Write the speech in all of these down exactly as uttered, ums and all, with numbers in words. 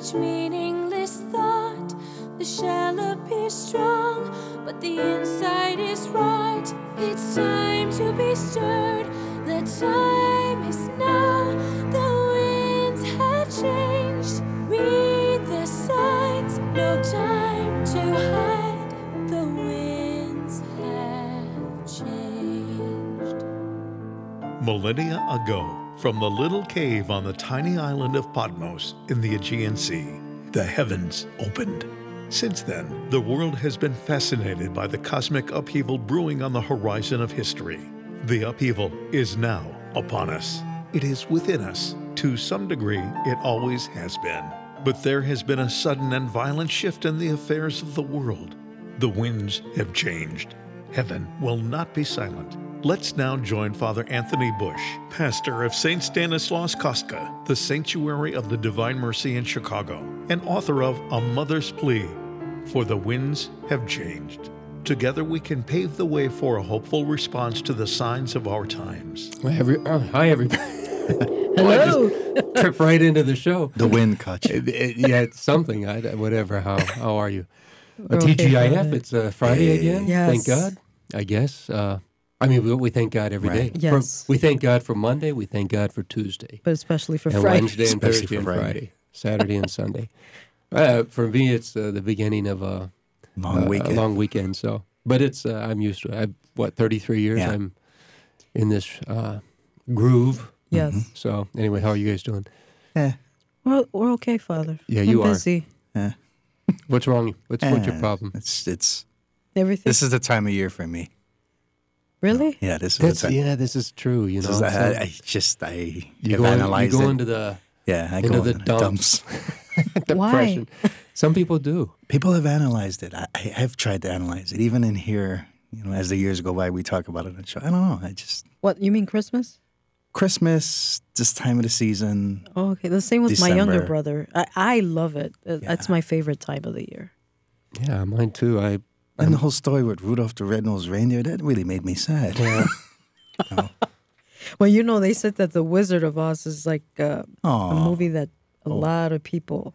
each meaningless thought. The shell appears strong, but the inside is rot. It's time to be stirred. The time is now. The winds have changed. Read the signs. No time to hide. The winds have changed. Millennia ago, from the little cave on the tiny island of Patmos in the Aegean Sea, the heavens opened. Since then, the world has been fascinated by the cosmic upheaval brewing on the horizon of history. The upheaval is now upon us. It is within us. To some degree, it always has been. But there has been a sudden and violent shift in the affairs of the world. The winds have changed. Heaven will not be silent. Let's now join Father Anthony Bush, pastor of Saint Stanislaus Kostka, the Sanctuary of the Divine Mercy in Chicago, and author of A Mother's Plea, For the Winds Have Changed. Together we can pave the way for a hopeful response to the signs of our times. Well, every, oh, hi, everybody. Hello. Trip right into the show. The wind caught you. It- it- yeah, it's something. I, whatever. How how are you? We're A okay, T G I F. Father. It's uh, Friday again. Yes. Thank God. I guess. Uh, I mean, we, we thank God every day. Right. Yes. For, we thank God for Monday. We thank God for Tuesday. But especially for And Friday. Wednesday and Especially Thursday for and Friday. Friday. Saturday and Sunday. Uh, for me, it's uh, the beginning of a Long uh, weekend. A long weekend. So, but it's uh, I'm used to it. I've what thirty-three years. Yeah. I'm in this uh, groove. Yes. Mm-hmm. So anyway, how are you guys doing? Eh, We're, we're okay, Father. Yeah, I'm you are. busy. eh, What's wrong? What's what's your eh, problem? It's it's. Everything. This is the time of year for me. really? Yeah, this is That's, the time. yeah, this is true. You This know, is the, So I, I just I you have go, in- you analyzed go it. into the yeah, I into go the into dumps. dumps. depression. Some people do. People have analyzed it. I, I have tried to analyze it. Even in here, you know, as the years go by, we talk about it on the show. I don't know. I just What, you mean Christmas? Christmas, this time of the season. Oh, okay. The same with my younger December. brother. I, I love it. Uh, That's Yeah. my favorite time of the year. Yeah, mine too. I And the whole story with Rudolph the Red-Nosed Reindeer, that really made me sad. yeah. Well, you know, they said that The Wizard of Oz is like uh, a Aw. movie that a lot of people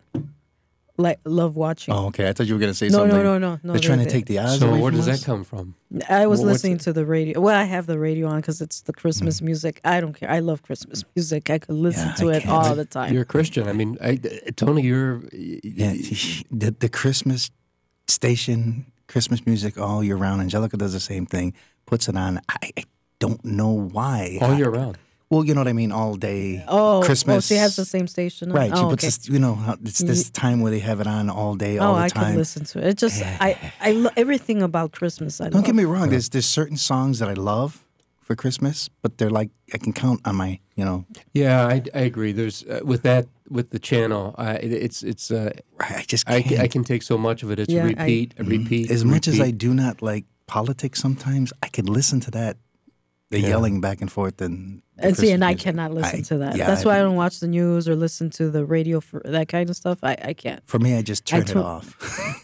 like love watching. Oh, okay. I thought you were going to say no, something. no, no, no, no. They're trying to they- take the Oz So away where from does us? that come from? I was Well, what's listening it- to the radio. Well, I have the radio on because it's the Christmas music. I don't care. I love Christmas music. I could listen Yeah, to I it can't. all the time. You're a Christian. I mean, I, Tony, you're. Yeah, the, the Christmas station, Christmas music all year round. Angelica does the same thing, puts it on. I, I don't know why. all I- year round. Well, you know what I mean, all day. Oh, Christmas. oh, she has the same station. on? Right, she Oh, puts okay. this, you know, how- it's this time where they have it on all day, all Oh, the I time. could listen to it. It just, I, I love everything about Christmas. I Don't love. get me wrong, there's there's certain songs that I love for Christmas, but they're like, I can count on my, you know, Yeah, I, I agree. There's uh, with that with the channel. I it, it's it's. Uh, I just I, can't. ca- I can take so much of it. It's Yeah, I- repeat, a repeat. as much as I repeat. do not like politics sometimes, I can listen to that, the Yeah. yelling back and forth and the And see, and Christmas I music. cannot listen I- to that. yeah, That's I- why I don't watch the news or listen to the radio for that kind of stuff. I, I can't. For me, I just turn it turn- off.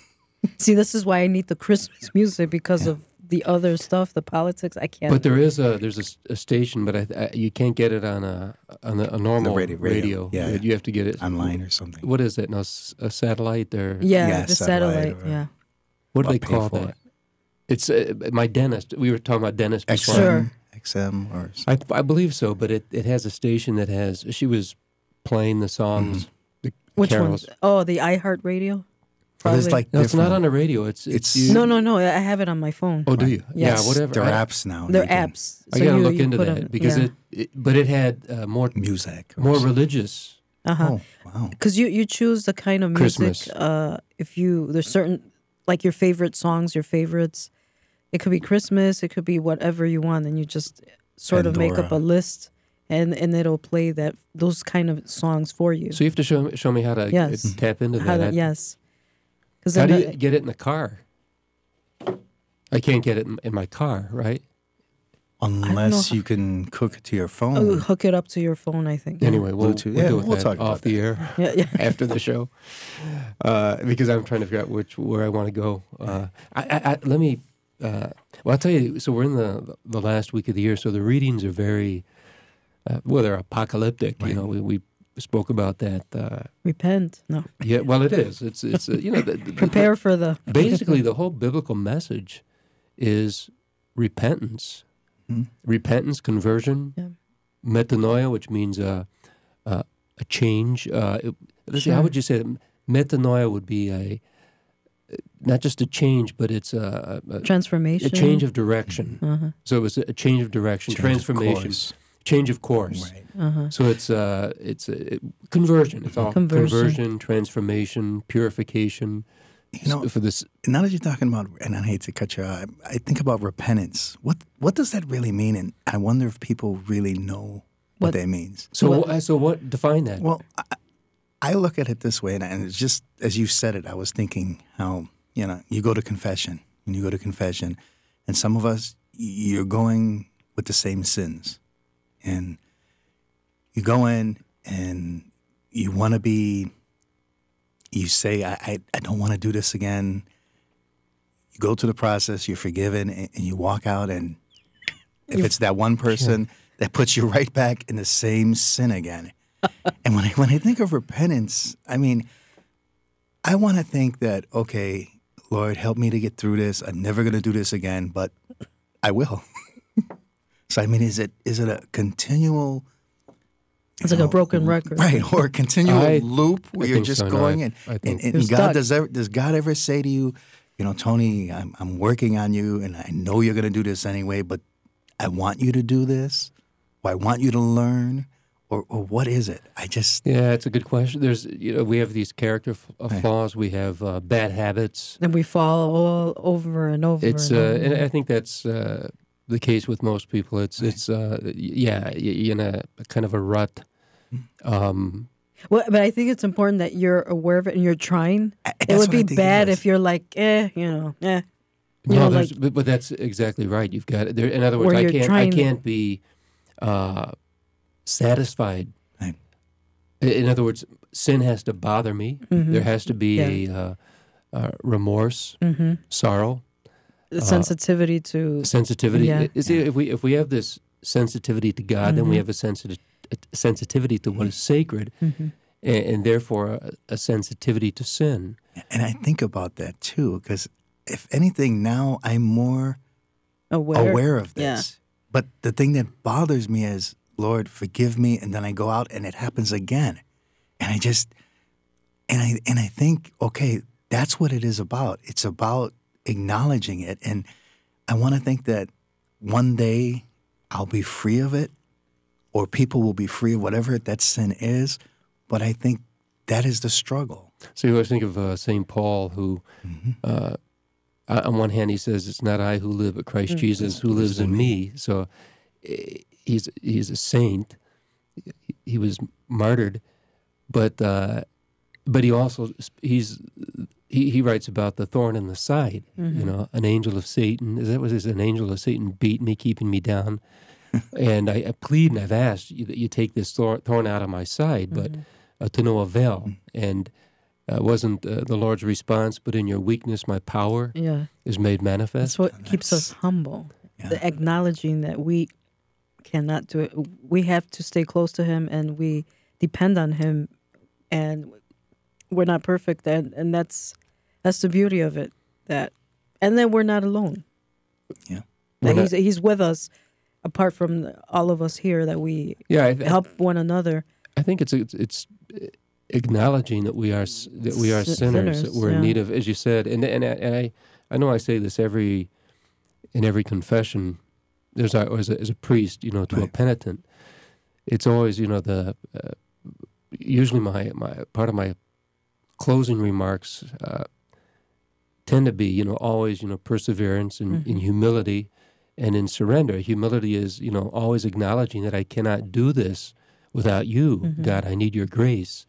See, this is why I need the Christmas music because of the other stuff, the politics. I can't. But there is a there's a s- a, station, but I, I, you can't get it on a on a, a normal radio- radio, yeah. You have to get it Online or something. What is it? No, s- a satellite or yeah, Yeah, the satellite satellite. or- yeah. what do I'll they pay call for that? it. It's uh, my dentist. We were talking about dentist X before. M, Sure. X M or something. I I believe so, but it, it has a station that has. She was playing the songs, the Which carols. one? Oh, the iHeartRadio. Well, there's Probably. like No, it's not different- on the radio. It's it's, It's- you, No, no, no. I have it on my phone. Oh, do you? Yes. Yeah, whatever. There are I, apps now. They're you can- apps. I So gotta you- look you into put that 'em- because yeah. it, it, but it had uh, more Music. or more something. religious. Uh-huh. Oh, wow. Because you, you choose the kind of music. Christmas. Uh, if you there's certain like your favorite songs, your favorites. It could be Christmas. It could be whatever you want, and you just sort of make up a Pandora. list, and and it'll play that those kind of songs for you. So you have to show me, show me how to Yes. uh, tap into How that. that, yes. Because How do you get it in the car? I can't get it in, in my car, right? Unless know. you can cook it to your phone. oh, hook it up to your phone. I think. Anyway, we'll, Bluetooth. we'll Yeah, deal with we'll that talk about off the air Yeah, yeah. after the show uh, because I'm trying to figure out which where I want to go. Uh, I, I, I, let me. Uh, well, I'll tell you. So we're in the the last week of the year, so the readings are very uh, well. They're apocalyptic. You know, we, we spoke about that. Uh, Repent. No. yeah, well, it is. It's it's uh, you know the, the, Prepare for the. basically the whole biblical message is repentance, Hmm? repentance, conversion, Yeah. metanoia, which means uh, uh, a change. Uh, it, let's see, how Sure. would you say it? Metanoia would be a not just a change, but it's a, a, Transformation. a change of direction. Uh-huh. So it was a change of direction, Change of transformation, course. change of course. Right. Uh-huh. So it's uh, it's uh, conversion. It's all Conversion. conversion, transformation, purification. You know, for this, now that you're talking about, and I hate to cut you off, I, I think about repentance. What what does that really mean? And I wonder if people really know what, What- that means. so What- uh, so what define that? Well, I, I look at it this way, and, and it's just as you said it, I was thinking how, you know, you go to confession, and you go to confession, and some of us, you're going with the same sins. And you go in and you want to be, you say, I, I, I don't want to do this again. You go through the process, you're forgiven, and, and you walk out, and if it's that one person that puts you right back in the same sin again. And when I, when I think of repentance, I mean, I want to think that, okay, Lord, help me to get through this. I'm never going to do this again, but I will. So, I mean, is it is it a continual... It's like a broken record. Right, or a continual I- loop where I you're think just so, no, going I- in. I And, think- and You're God, stuck. does, ever, does God ever say to you, you know, Tony, I'm, I'm working on you, and I know you're going to do this anyway, but I want you to do this, or I want you to learn, or, or what is it? I just... Yeah, it's a good question. There's, you know, we have these character f- uh, Right. flaws. We have uh, bad habits. And we fall all over and over. It's, and uh, over. and I think that's uh, the case with most people. It's, Right. it's, uh, y- yeah, y- you're in a, a kind of a rut. Um, Well, but I think it's important that you're aware of it and you're trying. I- It that's would what I be think bad is. if you're like, eh, you know, eh. You no, know, there's- like- but, but that's exactly right. You've got there. In other words, Where I you're can't, I trying to- can't be uh, satisfied. Right. I- In other words, sin has to bother me. Mhm. There has to be Yeah. a uh, uh, remorse, Mm-hmm. sorrow, The sensitivity to. sensitivity. Yeah. You see, if we if we have this sensitivity to God, then we Mhm. have a, sensitive, a sensitivity to what is sacred, Mhm. and, and therefore a, a sensitivity to sin. And I think about that, too, because if anything, now I'm more Aware. aware of this. Yeah. But the thing that bothers me is, Lord, forgive me, and then I go out and it happens again. And I just, and I, and I think, okay, that's what it is about. It's about acknowledging it. And I want to think that one day I'll be free of it, or people will be free of whatever that sin is. But I think that is the struggle. So you always think of uh, Saint Paul, who, uh, on one hand, he says, "It's not I who live, but Christ Jesus who lives in me." So eh, he's he's a saint. He- He was martyred, but uh, but he also he's he, he writes about the thorn in the side. You know, an angel of Satan. Is that what it is? An angel of Satan beat me, keeping me down. And I, I plead and I've asked you that you take this thorn, thorn out of my side, but uh, to no avail. And uh, wasn't uh, the Lord's response, but in your weakness, my power Yeah. is made manifest. That's what keeps us humble. Yeah. The acknowledging that we cannot do it. We have to stay close to Him, and we depend on Him, and we're not perfect, and and that's that's the beauty of it. That, and then we're not alone. Yeah. That We're he's he's with us, apart from the- all of us here. That we Yeah, I, th- help one another. I think it's it's, it's acknowledging that we are s- that we are Sin- sinners, that sinners, we're in yeah. need of, as you said, and and I- and I I know I say this every in every confession. There's a, as a as a priest, you know, to a Right. penitent. It's always, you know, the uh, usually my my part of my closing remarks uh, tend to be, you know, always, you know, perseverance and in humility and in surrender. Humility is, you know, always acknowledging that I cannot do this without you, God. I need your grace.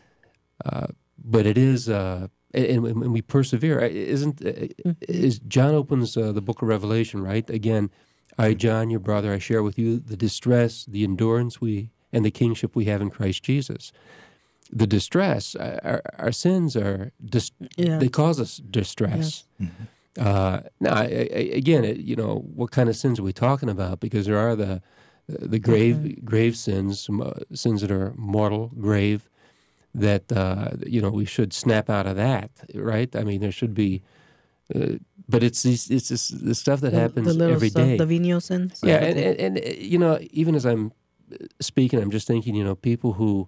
Uh, but it is, uh, and, and we persevere. Isn't uh, is John opens uh, the book of Revelation, right? Again, I, John, your brother, I share with you the distress, the endurance we and the kingship we have in Christ Jesus. The distress, our, our sins are, dis- Yeah. they cause us distress. Uh, now, I, I, again, it, you know, what kind of sins are we talking about? Because there are the the grave grave sins, some, uh, sins that are mortal, grave, that uh, you know we should snap out of that, right? I mean, there should be, uh, but it's these, it's this, the stuff that The, happens the little every stuff, day. the venial sins. Yeah, and, and, and uh, you know, even as I'm speaking, I'm just thinking, you know, people who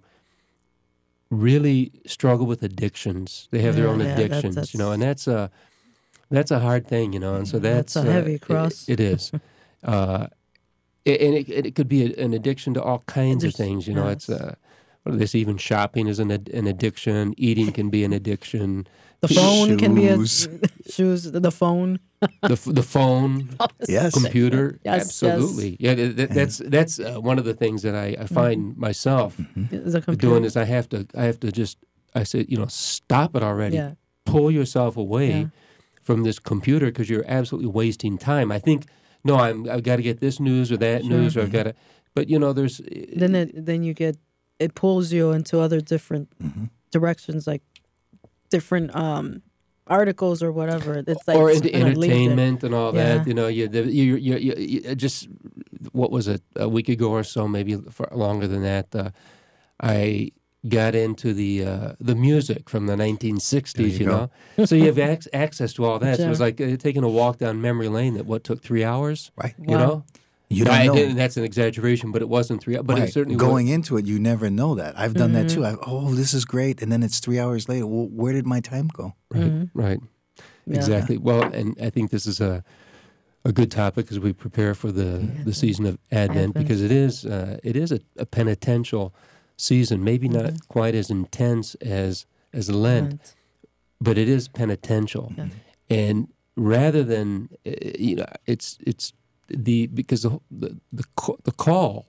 really struggle with addictions, they have their Yeah, own yeah, that- addictions, you know, that's- and that's a that's a hard thing, you know, and so that's, That's a uh, heavy it- cross. it is, uh, and it, it could be a, an addiction to all kinds of There's- things, you know. yes. It's uh, what are this? Even shopping is an ad- an addiction. Eating can be an addiction. The phone can be a Shoes. shoes. The phone. The f- the phone. Yes. Computer, Yes, absolutely. Yeah, th- th- that's that's uh, one of the things that I, I find myself The computer. doing is I have to I have to just I say you know stop it already. Yeah. Pull yourself away Yeah. from this computer because you're absolutely wasting time. I think no, I'm I've got to get this news or that Sure. news or I've got to. But you know, there's Then it then you get it pulls you into other different Mm-hmm. directions, like different um articles or whatever. It's like or it's into kind of linked in. entertainment and all Yeah. that. You know, you, the, you, you, you, you just what was it a week ago or so, maybe for longer than that. Uh, I got into the uh, the music from the nineteen sixties. There You, you know, so you have ac- access to all that. So it was Sure. like uh, taking a walk down memory lane that what took three hours. Right. You Wow. know, You don't I know. didn't- that's an exaggeration, but it wasn't three. But Right. it certainly Going was, into it, you never know that. I've done that Mm-hmm. too. I, oh, this is great, and then it's three hours later. Well, where did my time go? right, right. Yeah. Exactly. Well, and I think this is a a good topic as we prepare for the, the season of Advent, Advent. because it is uh, it is a, a penitential season. Maybe not quite as intense as as Lent, Lent. but it is penitential. Yeah. And rather than uh, you know, it's it's the because the the the, ca- the call,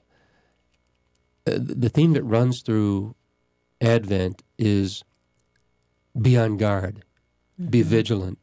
uh, the theme that runs through Advent is be on guard. Be vigilant.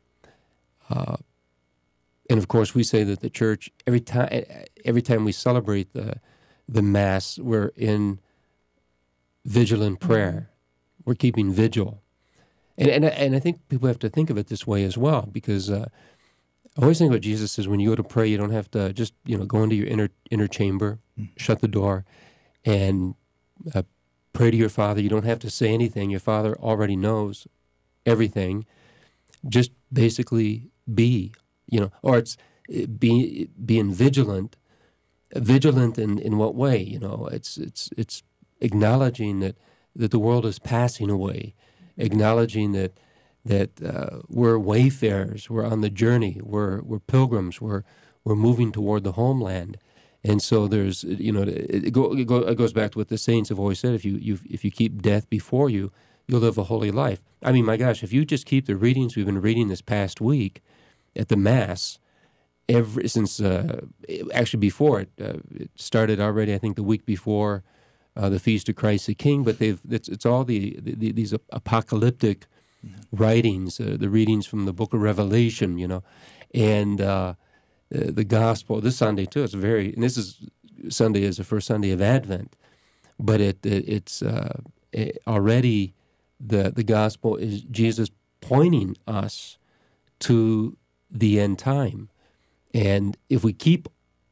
Uh, and of course, we say that the church every time every time we celebrate the the Mass, we're in vigilant prayer. We're keeping vigil, and and I- and I think people have to think of it this way as well, because uh, I always think what Jesus says: when you go to pray, you don't have to just you know go into your inner inner chamber, shut the door, and uh, pray to your Father. You don't have to say anything. Your Father already knows everything. Just basically be, you know, or it's uh, be being vigilant. Vigilant in, in what way? You know, it's it's it's acknowledging that, that the world is passing away, acknowledging that that uh, we're wayfarers, we're on the journey, we're we're pilgrims, we're we're moving toward the homeland. And so there's, you know, it, it, go, it, go, it goes back to what the saints have always said: if you, you if you keep death before you, you'll live a holy life. I mean, my gosh, if you just keep the readings we've been reading this past week at the Mass, ever since uh, actually before it, uh, it started already. I think the week before uh, the Feast of Christ the King. But they've it's, it's all the, the these apocalyptic writings, uh, the readings from the Book of Revelation, you know, and uh, the, the Gospel. This Sunday too. It's very, and this is Sunday is the first Sunday of Advent, but it, it it's uh, it already. The the gospel is Jesus pointing us to the end time. And if we keep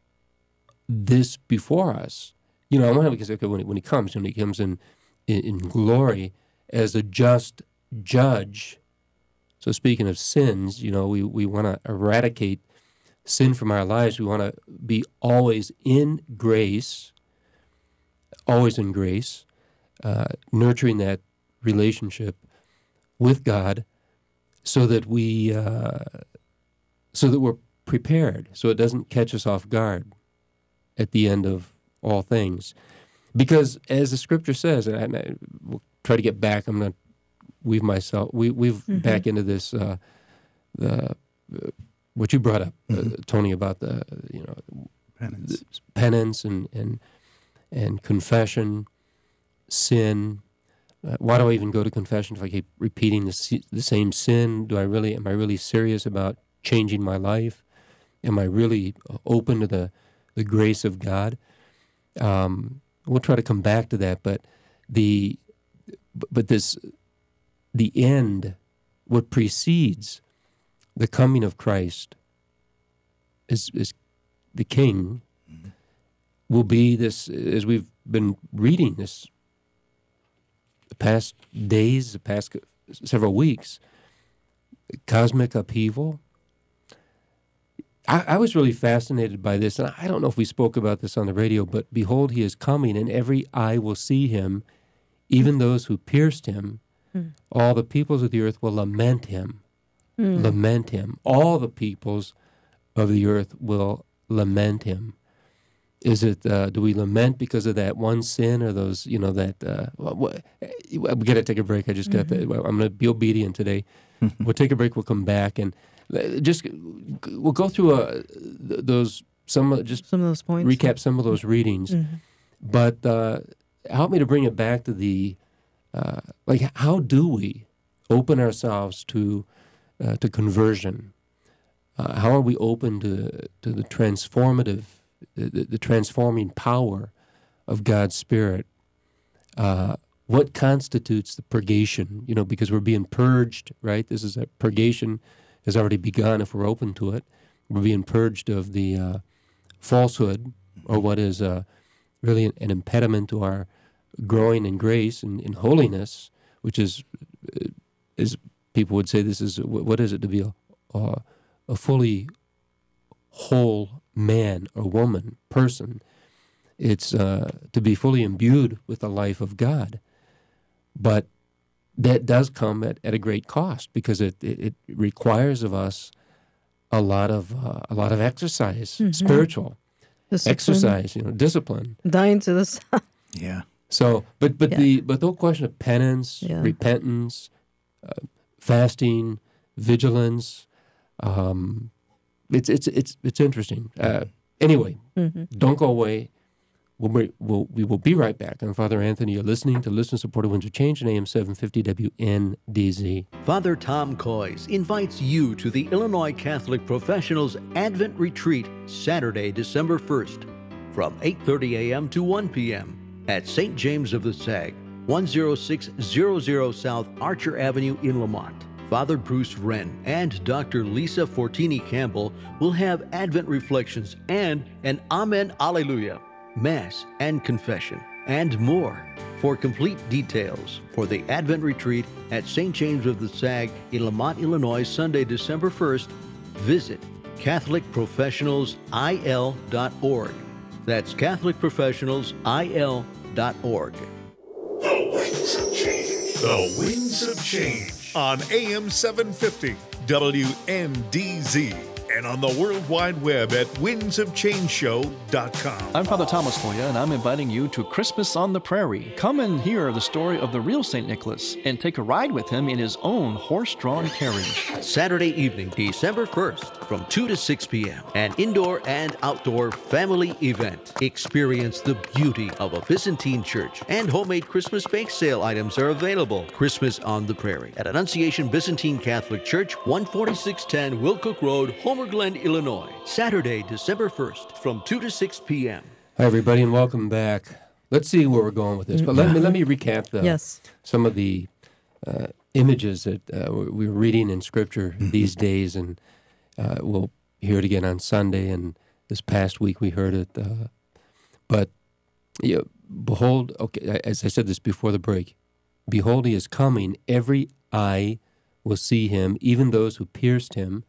this before us, you know, I want to, because okay, when, when he comes, when he comes in, in, in glory as a just judge, so speaking of sins, you know, we, we want to eradicate sin from our lives. We want to be always in grace, always in grace, uh, nurturing that relationship with God, so that we, uh, so that we're prepared, so it doesn't catch us off guard at the end of all things. Because as the Scripture says, and I, I will try to get back, I'm going to weave myself, we weave Mm-hmm. back into this, uh, the uh, what you brought up, uh, Tony, about the you know Penance. penance and and and confession, sin. Uh, why do I even go to confession if I keep repeating the, si- the same sin? Do I really, am I really serious about changing my life? Am I really open to the, the grace of God? Um, we'll try to come back to that, but the, but this, the end, what precedes the coming of Christ is, is the King, will be this, as we've been reading this the past days, the past several weeks, cosmic upheaval. I, I was really fascinated by this, and I don't know if we spoke about this on the radio, but behold, he is coming, and every eye will see him, even those who pierced him. Mm. All the peoples of the earth will lament him. Mm. Lament him. All the peoples of the earth will lament him. Is it, uh, do we lament because of that one sin or those, you know, that, uh, what, we got to take a break. I just got mm-hmm. that. I'm going to be obedient today. We'll take a break. We'll come back and just, we'll go through uh, those, some, just some of those points. Recap some of those readings. Mm-hmm. But uh, help me to bring it back to the, uh, like, how do we open ourselves to, uh, to conversion? Uh, how are we open to, to the transformative The, the transforming power of God's Spirit? Uh, what constitutes the purgation? You know, because we're being purged, right? This is a purgation has already begun if we're open to it. We're being purged of the uh, falsehood or what is uh, really an, an impediment to our growing in grace and in holiness, which is, as people would say, this is, what is it to be a, a, a fully whole man or woman, person. It's uh, to be fully imbued with the life of God. But that does come at, at a great cost because it, it, it requires of us a lot of uh, a lot of exercise, mm-hmm. spiritual discipline. exercise, you know, discipline. Dying to the sun. Yeah. So, but but yeah. the but the whole question of penance, yeah. repentance, uh, fasting, vigilance. Um, It's it's it's it's interesting. Uh, anyway, mm-hmm. don't go away. We'll, be, we'll we will be right back. I'm Father Anthony. You're listening to Listener Supported Winds of Change on A M seven fifty W N D Z. Father Tom Coys invites you to the Illinois Catholic Professionals Advent Retreat Saturday, December first, from eight thirty a.m. to one p.m. at Saint James of the Sag, one oh six hundred South Archer Avenue in Lamont. Father Bruce Wren and Doctor Lisa Fortini Campbell will have Advent reflections and an Amen Alleluia, Mass and confession, and more. For complete details for the Advent Retreat at Saint James of the Sag in Lamont, Illinois, Sunday, December first, visit Catholic Professionals I L dot org. That's Catholic Professionals I L dot org. The Winds of Change. The Winds of Change. On A M seven fifty W N D Z and on the World Wide Web at winds of change show dot com. I'm Father Thomas Hoya, and I'm inviting you to Christmas on the Prairie. Come and hear the story of the real Saint Nicholas and take a ride with him in his own horse-drawn carriage. Saturday evening, December first, from two to six p.m. An indoor and outdoor family event. Experience the beauty of a Byzantine church, and homemade Christmas bake sale items are available. Christmas on the Prairie at Annunciation Byzantine Catholic Church, one forty-six ten Wilcook Road, Homer Glen, Illinois. Saturday, December first, from two to six p.m. Hi, everybody, and welcome back. Let's see where we're going with this. But let me let me recap the, yes. some of the uh, images that uh, we're reading in Scripture these days, and uh, we'll hear it again on Sunday. And this past week we heard it. Uh, but you know, behold, okay, as I said this before the break, behold, he is coming. Every eye will see him, even those who pierced him.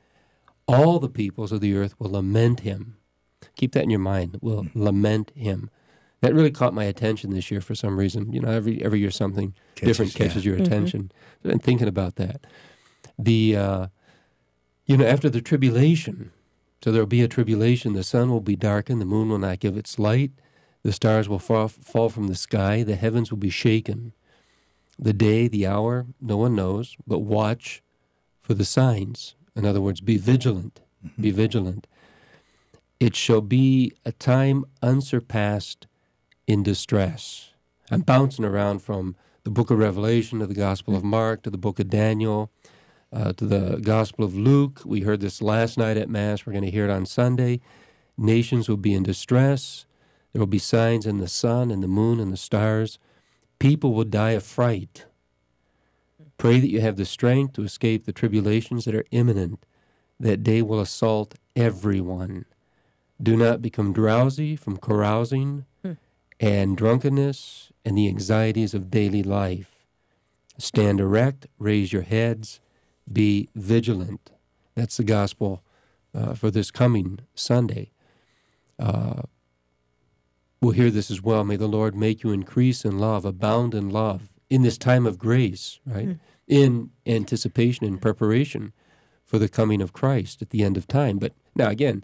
All the peoples of the earth will lament him. Keep that in your mind. Will lament him. That really caught my attention this year for some reason. You know, every every year something catches, different catches yeah. your attention. Mm-hmm. So I've been thinking about that. The, uh, you know, after the tribulation, so there will be a tribulation. The sun will be darkened. The moon will not give its light. The stars will fall, fall from the sky. The heavens will be shaken. The day, the hour, no one knows, but watch for the signs. In other words, be vigilant, mm-hmm. be vigilant. It shall be a time unsurpassed in distress. I'm bouncing around from the book of Revelation to the Gospel of Mark to the book of Daniel uh, to the Gospel of Luke. We heard this last night at Mass. We're going to hear it on Sunday. Nations will be in distress. There will be signs in the sun and the moon and the stars. People will die of fright. Pray that you have the strength to escape the tribulations that are imminent. That day will assault everyone. Do not become drowsy from carousing Hmm. and drunkenness and the anxieties of daily life. Stand erect, raise your heads, be vigilant. That's the gospel uh, for this coming Sunday. Uh, we'll hear this as well. May the Lord make you increase in love, abound in love, in this time of grace, right? Hmm. In anticipation and preparation for the coming of Christ at the end of time. But now again,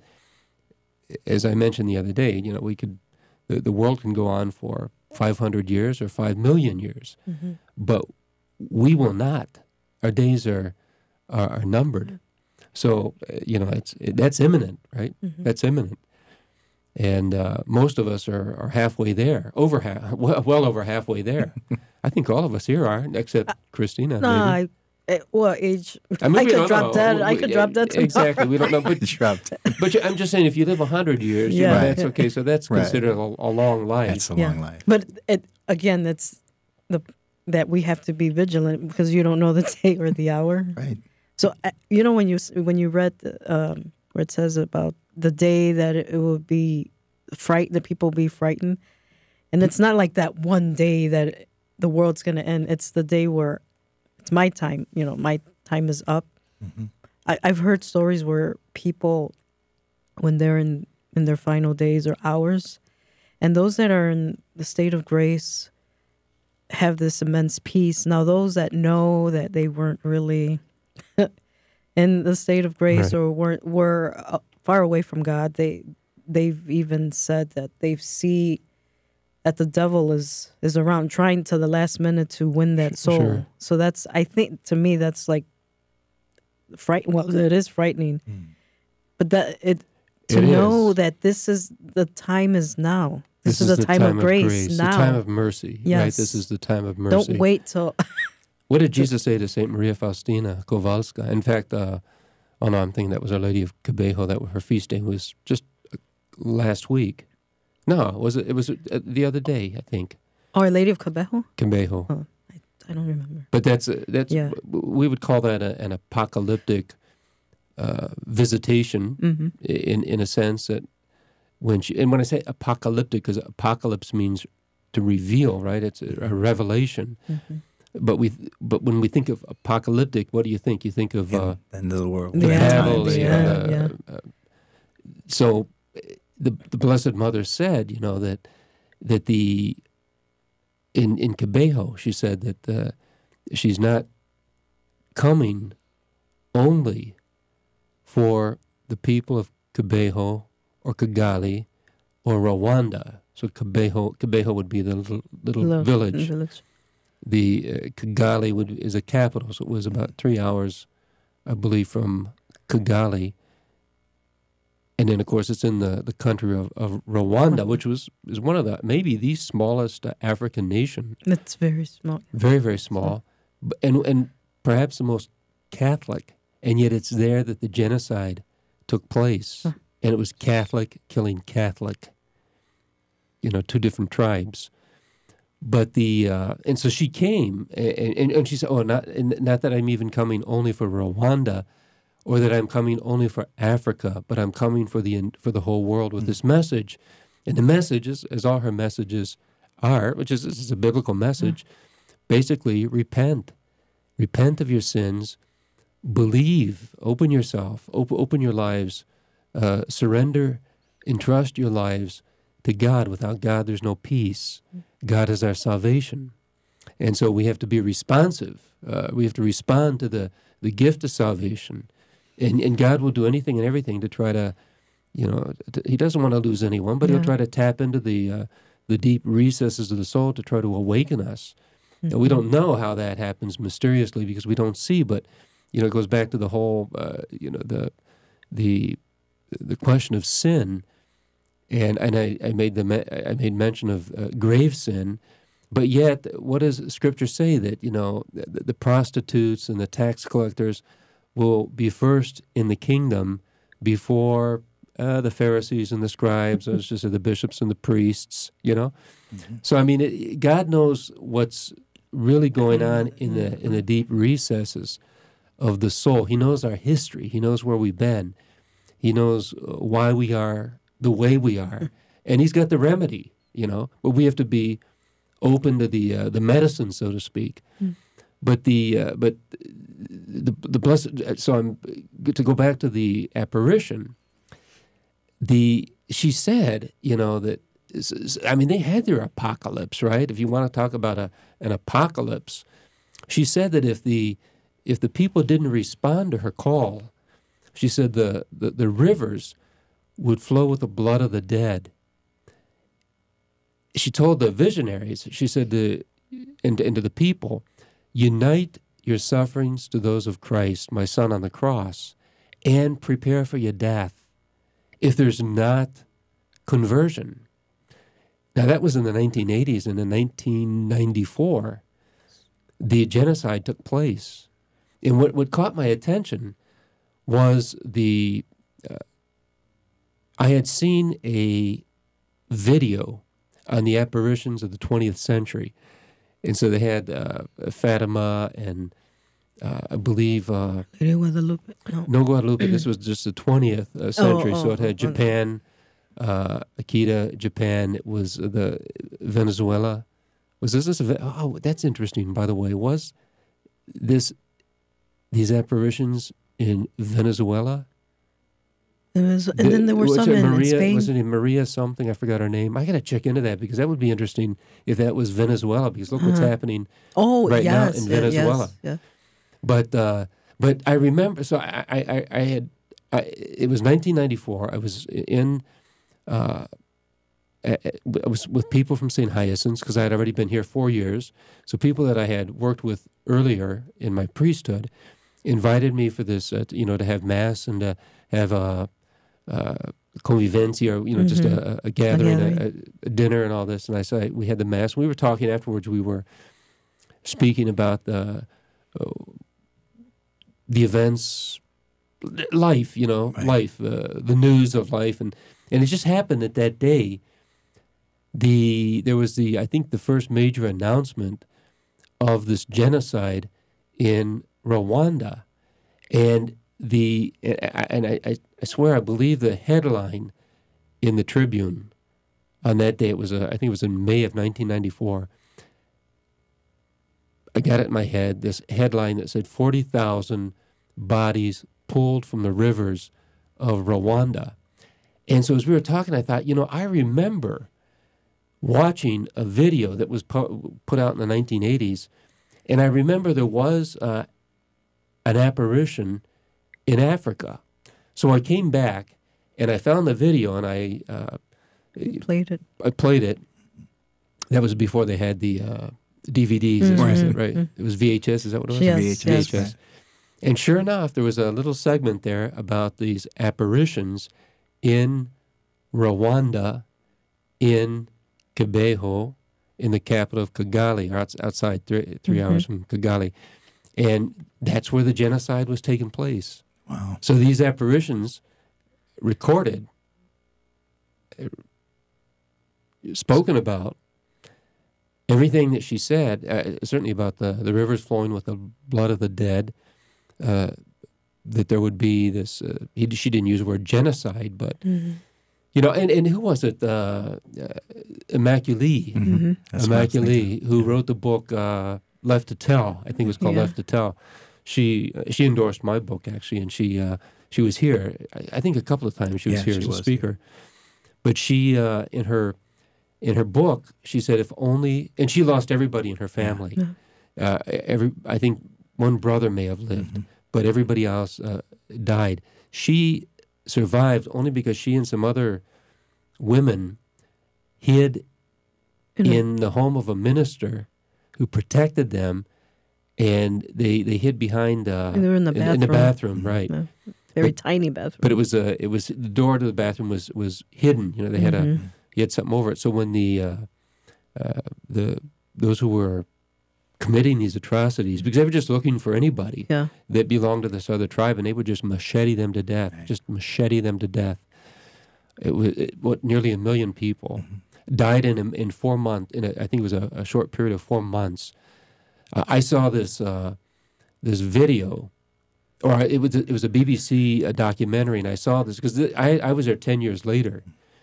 as I mentioned the other day, you know, we could, the, the world can go on for five hundred years or five million years, Mm-hmm. but we will not. Our days are are, are numbered. So, uh, you know, it's it, that's imminent, right? Mm-hmm. That's imminent. And uh, most of us are, are halfway there, over half, well, well over halfway there. I think all of us here are, except Christina. No, maybe. I, at what age? I, mean, I we could don't drop know. dead. We- I could we- drop dead tomorrow. Exactly. We don't know. But, Dropped. but you, I'm just saying, if you live one hundred years, you know, Yeah. that's okay. So that's Right. considered a, a long life. That's a Yeah. long life. But it, again, that's the that we have to be vigilant because you don't know the day or the hour. Right. So uh, you know when you s- when you read the, um, where it says about the day that it, it will be fright, that people will be frightened, and it's not like that one day that the world's going to end. It's the day where it's my time. You know, my time is up. Mhm. I, I've heard stories where people, when they're in in their final days or hours, and those that are in the state of grace have this immense peace. Now, those that know that they weren't really in the state of grace Right. or weren't were uh, far away from God, they they've even said that they see that the devil is is around, trying to the last minute to win that soul. Sure. So that's, I think, to me, that's like fright. Well, it is frightening, Mm. but that it to It know is. that this is the time is now. This, This is, the time, of grace, now. the time of mercy, right? Yes. This is the time of mercy. Don't wait till What did Jesus say to Saint Maria Faustina Kowalska? In fact, uh, oh no, I'm thinking that was Our Lady of Cabejo. That her feast day was just uh, last week. No, was it? It was uh, the other day, I think. Our Lady of Cabejo. Cabejo. Oh, I, I don't remember. But that's uh, that's Yeah. we would call that a, an apocalyptic uh, visitation, Mm-hmm. in in a sense that when she, and when I say apocalyptic, because apocalypse means to reveal, right? It's a, a revelation. Mm-hmm. But we, but when we think of apocalyptic, what do you think? You think of uh, the end of the world. the Yeah, battle. times, you yeah, know, the, yeah. uh, so uh, the the Blessed Mother said, you know, that that the in in Cabejo, she said that uh, she's not coming only for the people of Cabejo or Kigali or Rwanda. So Cabejo, Cabejo would be the little, little Lo- village. village. The uh, Kigali would, is a capital, so it was about three hours, I believe, from Kigali. And then, of course, it's in the, the country of, of Rwanda, which was is one of the, maybe the smallest uh, African nation, It's very small. very, very small, b- and, and perhaps the most Catholic. And yet it's there that the genocide took place. Huh. And it was Catholic killing Catholic, you know, two different tribes. But the uh, and so she came, and, and, and she said, "Oh, not and not that I'm even coming only for Rwanda, or that I'm coming only for Africa, but I'm coming for the for the whole world with this message." And the message is, as all her messages are, which is this is a biblical message, basically repent, repent of your sins, believe, open yourself, op- open your lives, uh, surrender, entrust your lives to God. Without God, there's no peace. God is our salvation. And so we have to be responsive. Uh, we have to respond to the, the gift of salvation. And and God will do anything and everything to try to, you know, to, he doesn't want to lose anyone, but Yeah. he'll try to tap into the uh, the deep recesses of the soul to try to awaken us. And we don't know how that happens mysteriously because we don't see, but, you know, it goes back to the whole, uh, you know, the the the question of sin. And and I, I made the me- I made mention of uh, grave sin, but yet what does Scripture say? That, you know, the, the prostitutes and the tax collectors will be first in the kingdom before uh, the Pharisees and the scribes, or just the bishops and the priests. You know, so I mean, it, God knows what's really going on in the in the deep recesses of the soul. He knows our history. He knows where we've been. He knows uh, why we are the way we are, and He's got the remedy, you know. But we have to be open to the uh, the medicine, so to speak. Mm. But the uh, but the the blessed. So I'm to go back to the apparition. The she said, you know, that I mean they had their apocalypse, right? If you want to talk about a an apocalypse, she said that if the if the people didn't respond to her call, she said the the, the rivers would flow with the blood of the dead. She told the visionaries, she said to, and, and to the people, unite your sufferings to those of Christ, my son on the cross, and prepare for your death if there's not conversion. Now, that was in the nineteen eighties, and in nineteen ninety-four, the genocide took place. And what, what caught my attention was the, uh, I had seen a video on the apparitions of the twentieth century. And so they had uh, Fatima and uh, I believe... Uh, Guadalupe? No. no Guadalupe. This was just the twentieth uh, century. Oh, oh, so it had oh, Japan, uh, Akita, Japan. It was the Venezuela. Was this... this oh, that's interesting, by the way. Was this these apparitions in Venezuela? There was, and then there were was some it in, Maria, in Spain. Was it in Maria something? I forgot her name. I got to check into that because that would be interesting if that was Venezuela, because look what's Uh-huh. happening Oh, right yes, now in yeah, Venezuela. Yes, yeah. But uh, but I remember, so I I, I, I had, I, it was nineteen ninety-four. I was in, uh, I, I was with people from Saint Hyacinth's because I had already been here four years. So people that I had worked with earlier in my priesthood invited me for this, uh, you know, to have mass and to have a, uh, convivencia, or, you know, mm-hmm. just a, a gathering, a, gathering. A, a dinner and all this. And I said, we had the mass. We were talking afterwards. We were speaking about the uh, the events, life, you know, right. life, uh, the news of life. And, and it just happened that that day, the there was the, I think the first major announcement of this genocide in Rwanda. And the and I, I swear I believe the headline in the Tribune on that day, it was a, I think it was in May of nineteen ninety-four. I got it in my head, this headline that said forty thousand bodies pulled from the rivers of Rwanda. And so as we were talking, I thought, you know, I remember watching a video that was pu- put out in the nineteen eighties, and I remember there was uh, an apparition in Africa. So I came back and I found the video and I uh, played it. I played it. That was before they had the uh, D V Ds, mm-hmm. is it, right? Mm-hmm. It was V H S, is that what it was? Yes, V H S. yes. V H S. And sure enough, there was a little segment there about these apparitions in Rwanda, in Kibeho, in the capital of Kigali, or outside three, three mm-hmm. hours from Kigali. And that's where the genocide was taking place. Wow. So these apparitions recorded, spoken about, everything that she said, uh, certainly about the, the rivers flowing with the blood of the dead, uh, that there would be this, uh, he, she didn't use the word genocide, but, mm-hmm. you know, and, and who was it? Uh, uh, Immaculée, mm-hmm. Immaculée, who yeah. wrote the book uh, Left to Tell. I think it was called yeah. Left to Tell. She uh, she endorsed my book, actually, and she uh, she was here, I, I think a couple of times she was yeah, here she as a was, speaker. Yeah. But she, uh, in her in her book, she said if only, and she lost everybody in her family. Yeah. Uh, every I think one brother may have lived, mm-hmm. but everybody else uh, died. She survived only because she and some other women hid mm-hmm. in the home of a minister who protected them, and they, they hid behind uh, they were in the bathroom, in, in the bathroom, right? Yeah. Very but, tiny bathroom. But it was a it was the door to the bathroom was, was hidden. You know, they had mm-hmm. a he had something over it. So when the uh, uh, the those who were committing these atrocities, because they were just looking for anybody yeah. that belonged to this other tribe, and they would just machete them to death, right. just machete them to death. It was it, what nearly a million people mm-hmm. died in in four months. In a, I think it was a, a short period of four months. Uh, I saw this uh, this video, or it was a, it was a B B C uh, documentary, and I saw this because th- I I was there ten years later,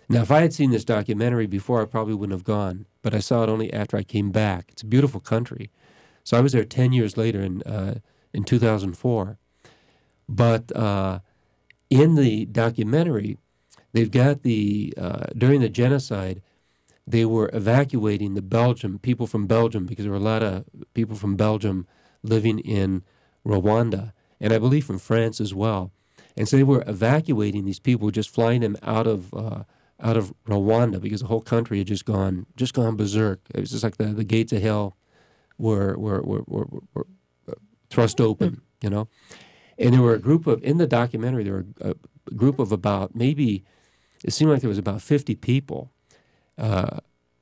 Now, if I had seen this documentary before, I probably wouldn't have gone, but I saw it only after I came back. It's a beautiful country. So I was there ten years later in uh, in two thousand four. But uh, in the documentary, they've got the, uh, during the genocide, they were evacuating the Belgium, people from Belgium, because there were a lot of people from Belgium living in Rwanda, and I believe from France as well. And so they were evacuating these people, just flying them out of uh, out of Rwanda, because the whole country had just gone just gone berserk. It was just like the, the gates of hell were were were, were, were thrust open, you know. And there were a group of, in the documentary, there were a, a group of about maybe, it seemed like there was about fifty people, uh,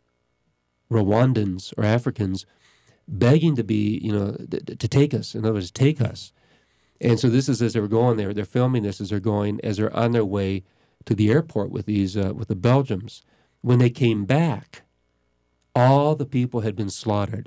Rwandans or Africans, begging to be, you know, th- to take us. In other words, take us. And so this is as they were going there. They're filming this as they're going, as they're on their way to the airport with these, uh, with the Belgians. When they came back, all the people had been slaughtered.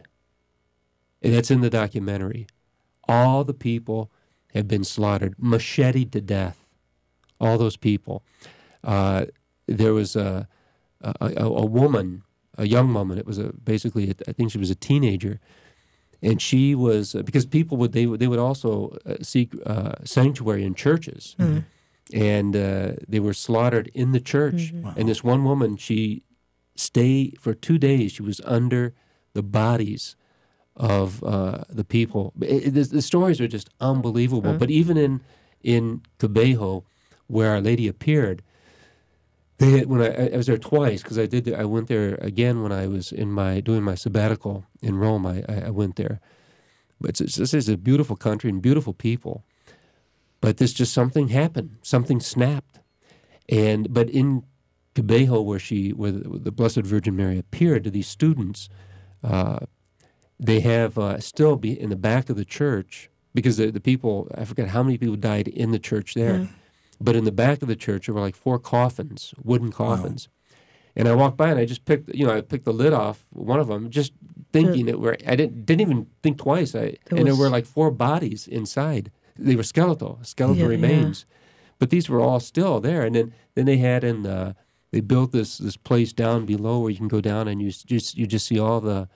And that's in the documentary. All the people had been slaughtered, macheted to death. All those people. Uh, there was a, a, a, a woman, a young woman. It was a, basically, a, I think she was a teenager. And she was, uh, because people would, they would, they would also uh, seek uh, sanctuary in churches. Mm-hmm. And uh, they were slaughtered in the church. Mm-hmm. Wow. And this one woman, she stayed for two days. She was under the bodies of uh, the people. It, it, the, the stories are just unbelievable. Mm-hmm. But even in in Kibeho, where Our Lady appeared, they had, when I, I was there twice, because I did. I went there again when I was in my doing my sabbatical in Rome. I, I went there, but it's, this is a beautiful country and beautiful people. But this just something happened. Something snapped, and but in Kibeho, where she, where the, where the Blessed Virgin Mary appeared to these students, uh, they have uh, still be in the back of the church, because the, the people, I forget how many people died in the church there. Mm. But in the back of the church, there were like four coffins, wooden coffins. Wow. And I walked by and I just picked, you know, I picked the lid off one of them, just thinking it were, I didn't didn't even think twice. I, there and was... there were like four bodies inside. They were skeletal, skeletal yeah, remains. Yeah. But these were all still there. And then, then they had in the, they built this this place down below where you can go down and you just you just see all the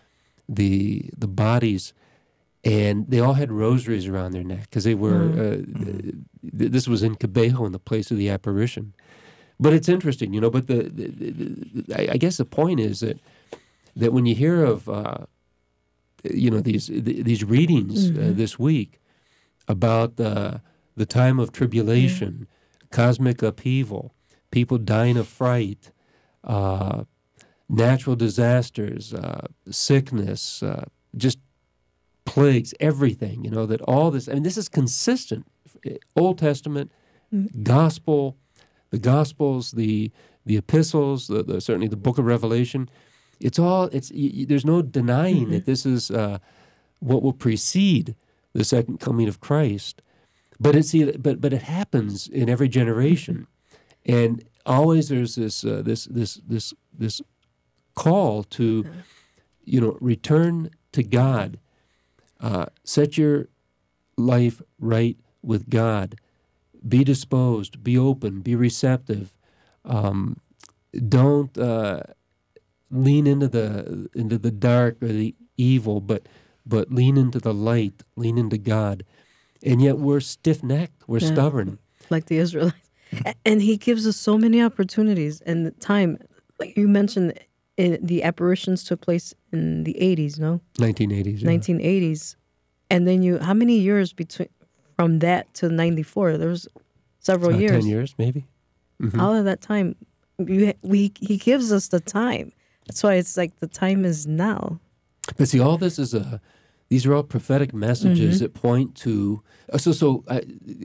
the the bodies. And they all had rosaries around their neck, because they were, mm. uh, th- this was in Kibeho, in the place of the apparition. But it's interesting, you know, but the, the, the, the I guess the point is that that when you hear of, uh, you know, these the, these readings mm-hmm. uh, this week about the, the time of tribulation, yeah. cosmic upheaval, people dying of fright, uh, natural disasters, uh, sickness, uh, just plagues, everything, you know, that all this, I mean, this is consistent. Old Testament, mm-hmm. gospel, the Gospels, the the epistles, the, the, certainly the book of Revelation, it's all, it's y- there's no denying mm-hmm. that this is uh, what will precede the second coming of Christ. But it's but but it happens in every generation. Mm-hmm. And always there's this uh, this this this this call to, mm-hmm. you know, return to God. Uh, set your life right with God. Be disposed, be open, be receptive. Um, don't uh, lean into the into the dark or the evil, but but lean into the light, lean into God. And yet we're stiff-necked, we're yeah, stubborn. Like the Israelites. And he gives us so many opportunities and time. Like you mentioned, in, the apparitions took place in the eighties, no? nineteen eighties, yeah. nineteen eighties. And then you, how many years between from that to ninety-four? There was several uh, years. ten years, maybe. Mm-hmm. All of that time, we, we he gives us the time. That's why it's like the time is now. But see, all this is a, these are all prophetic messages mm-hmm. that point to, uh, so, so uh,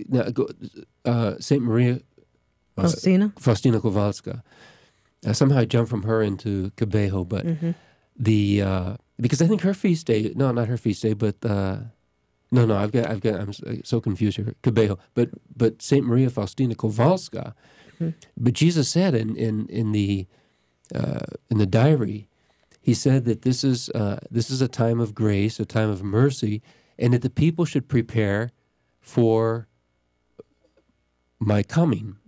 uh, Saint Maria uh, Faustina Faustina Kowalska. Uh, somehow I jumped from her into Kibeho, but mm-hmm. the uh, because I think her feast day, no, not her feast day, but uh, no, no, I've got, I've got, I'm so confused here, Kibeho, but but Saint Maria Faustina Kowalska. Mm-hmm. But Jesus said in in in the uh, in the diary, he said that this is uh, this is a time of grace, a time of mercy, and that the people should prepare for my coming.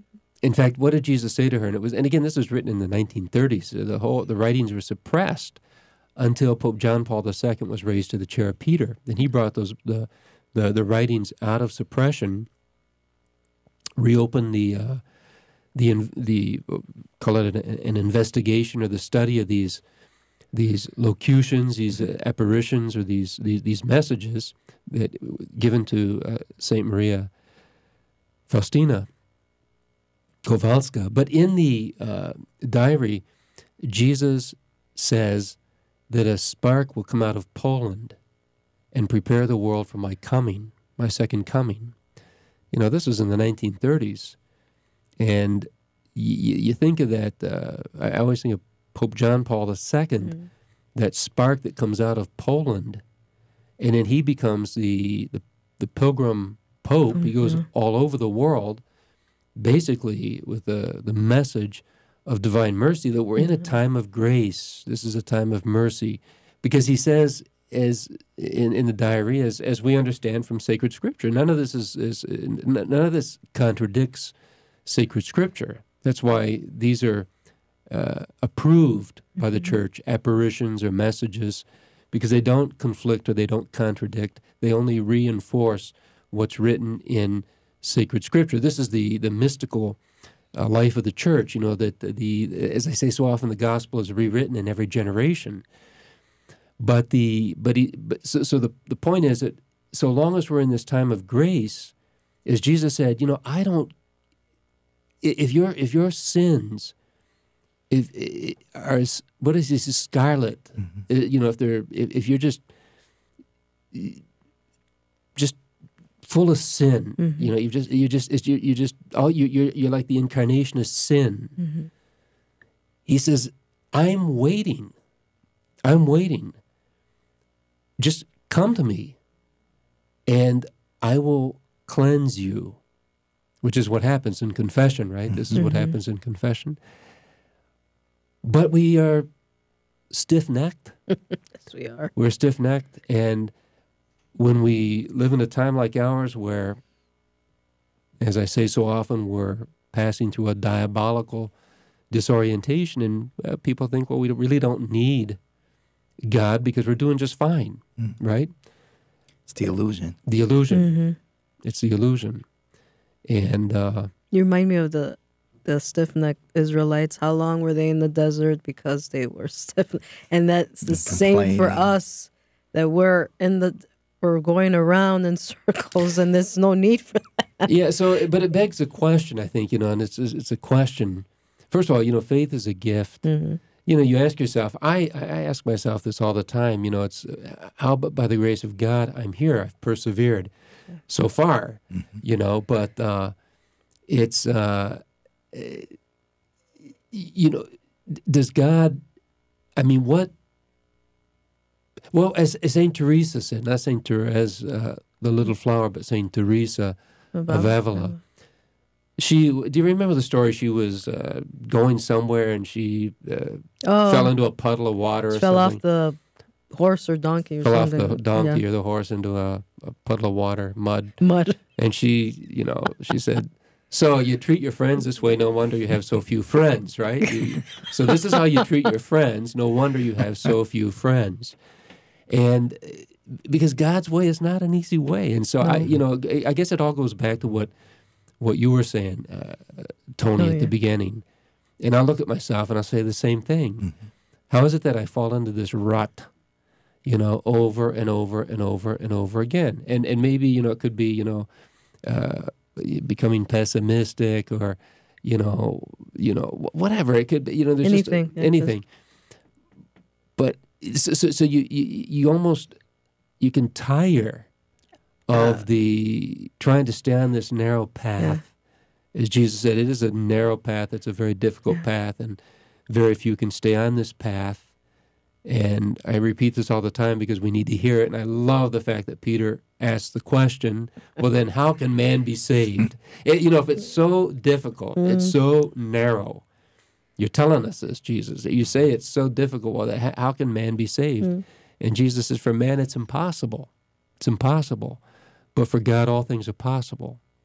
in fact, what did Jesus say to her? And it was, and again, this was written in the nineteen thirties. So the whole the writings were suppressed until Pope John Paul the Second was raised to the chair of Peter. And he brought those the the, the writings out of suppression, reopened the uh, the the call it an, an investigation or the study of these these locutions, these uh, apparitions, or these these, these messages that given to uh, Saint Maria Faustina Kowalska. But in the uh, diary, Jesus says that a spark will come out of Poland and prepare the world for my coming, my second coming. You know, this was in the nineteen thirties. And y- you think of that, uh, I always think of Pope John Paul the Second, mm-hmm. that spark that comes out of Poland, and then he becomes the the, the pilgrim pope. Mm-hmm. He goes all over the world, basically with the, the message of divine mercy, that we're mm-hmm. in a time of grace. This is a time of mercy. Because he says, as in, in the diary, as, as we understand from sacred scripture, none of this is, is none of this contradicts sacred scripture. That's why these are uh, approved by the church, apparitions or messages, because they don't conflict or they don't contradict. They only reinforce what's written in sacred scripture. This is the the mystical uh, life of the church. You know that the, the as I say so often, the gospel is rewritten in every generation. But the but he but so, so the the point is that so long as we're in this time of grace, as Jesus said, you know, I don't. If your if your sins, if are what is this scarlet, mm-hmm. you know, if they're if, if you're just just full of sin, mm-hmm. you know, you just you just it's, you you just all you you're you're like the incarnation of sin. Mm-hmm. He says, I'm waiting, I'm waiting. Just come to me, and I will cleanse you. Which is what happens in confession, right? This is what mm-hmm. happens in confession. But we are stiff-necked. Yes, we are. We're stiff-necked, and when we live in a time like ours where, as I say so often, we're passing through a diabolical disorientation, and uh, people think, well, we really don't need God because we're doing just fine, mm. right? It's the illusion. The illusion. Mm-hmm. It's the illusion. And uh, you remind me of the the stiff-necked Israelites. How long were they in the desert because they were stiff? And that's the same for us, that we're in the we're going around in circles, and there's no need for that. Yeah. So, but it begs a question, I think, you know, and it's it's a question. First of all, you know, faith is a gift. Mm-hmm. You know, you ask yourself. I I ask myself this all the time. You know, it's how, but by the grace of God, I'm here. I've persevered so far, mm-hmm. you know, but uh, it's, uh, you know, does God, I mean, what, well, as, as Saint Teresa said, not Saint Therese, uh, the little flower, but Saint Teresa About, of Avila, uh, she, do you remember the story? She was uh, going somewhere and she uh, oh, fell into a puddle of water or fell something. Fell off the horse or donkey or fell something. Fell off the donkey yeah. or the horse into a, a puddle of water, mud. Mud. And she, you know, she said, so you treat your friends this way, no wonder you have so few friends, right? You, so this is how you treat your friends, no wonder you have so few friends. And because God's way is not an easy way. And so, mm-hmm. I, you know, I guess it all goes back to what what you were saying, uh, Tony, oh, at yeah. the beginning. And I look at myself and I say the same thing. Mm-hmm. How is it that I fall into this rut? You know, over and over and over and over again. And and maybe, you know, it could be, you know, uh, becoming pessimistic or, you know, you know, whatever. It could be, you know, there's anything, just uh, anything. But so, so, so you, you you almost, you can tire of yeah. the trying to stay on this narrow path. Yeah. As Jesus said, it is a narrow path. It's a very difficult yeah. path, and very few can stay on this path. And I repeat this all the time because we need to hear it. And I love the fact that Peter asked the question, well, then how can man be saved? It, you know, if it's so difficult, mm. it's so narrow. You're telling us this, Jesus. You say it's so difficult. Well, that, how can man be saved? Mm. And Jesus says, for man, it's impossible. It's impossible. But for God, all things are possible.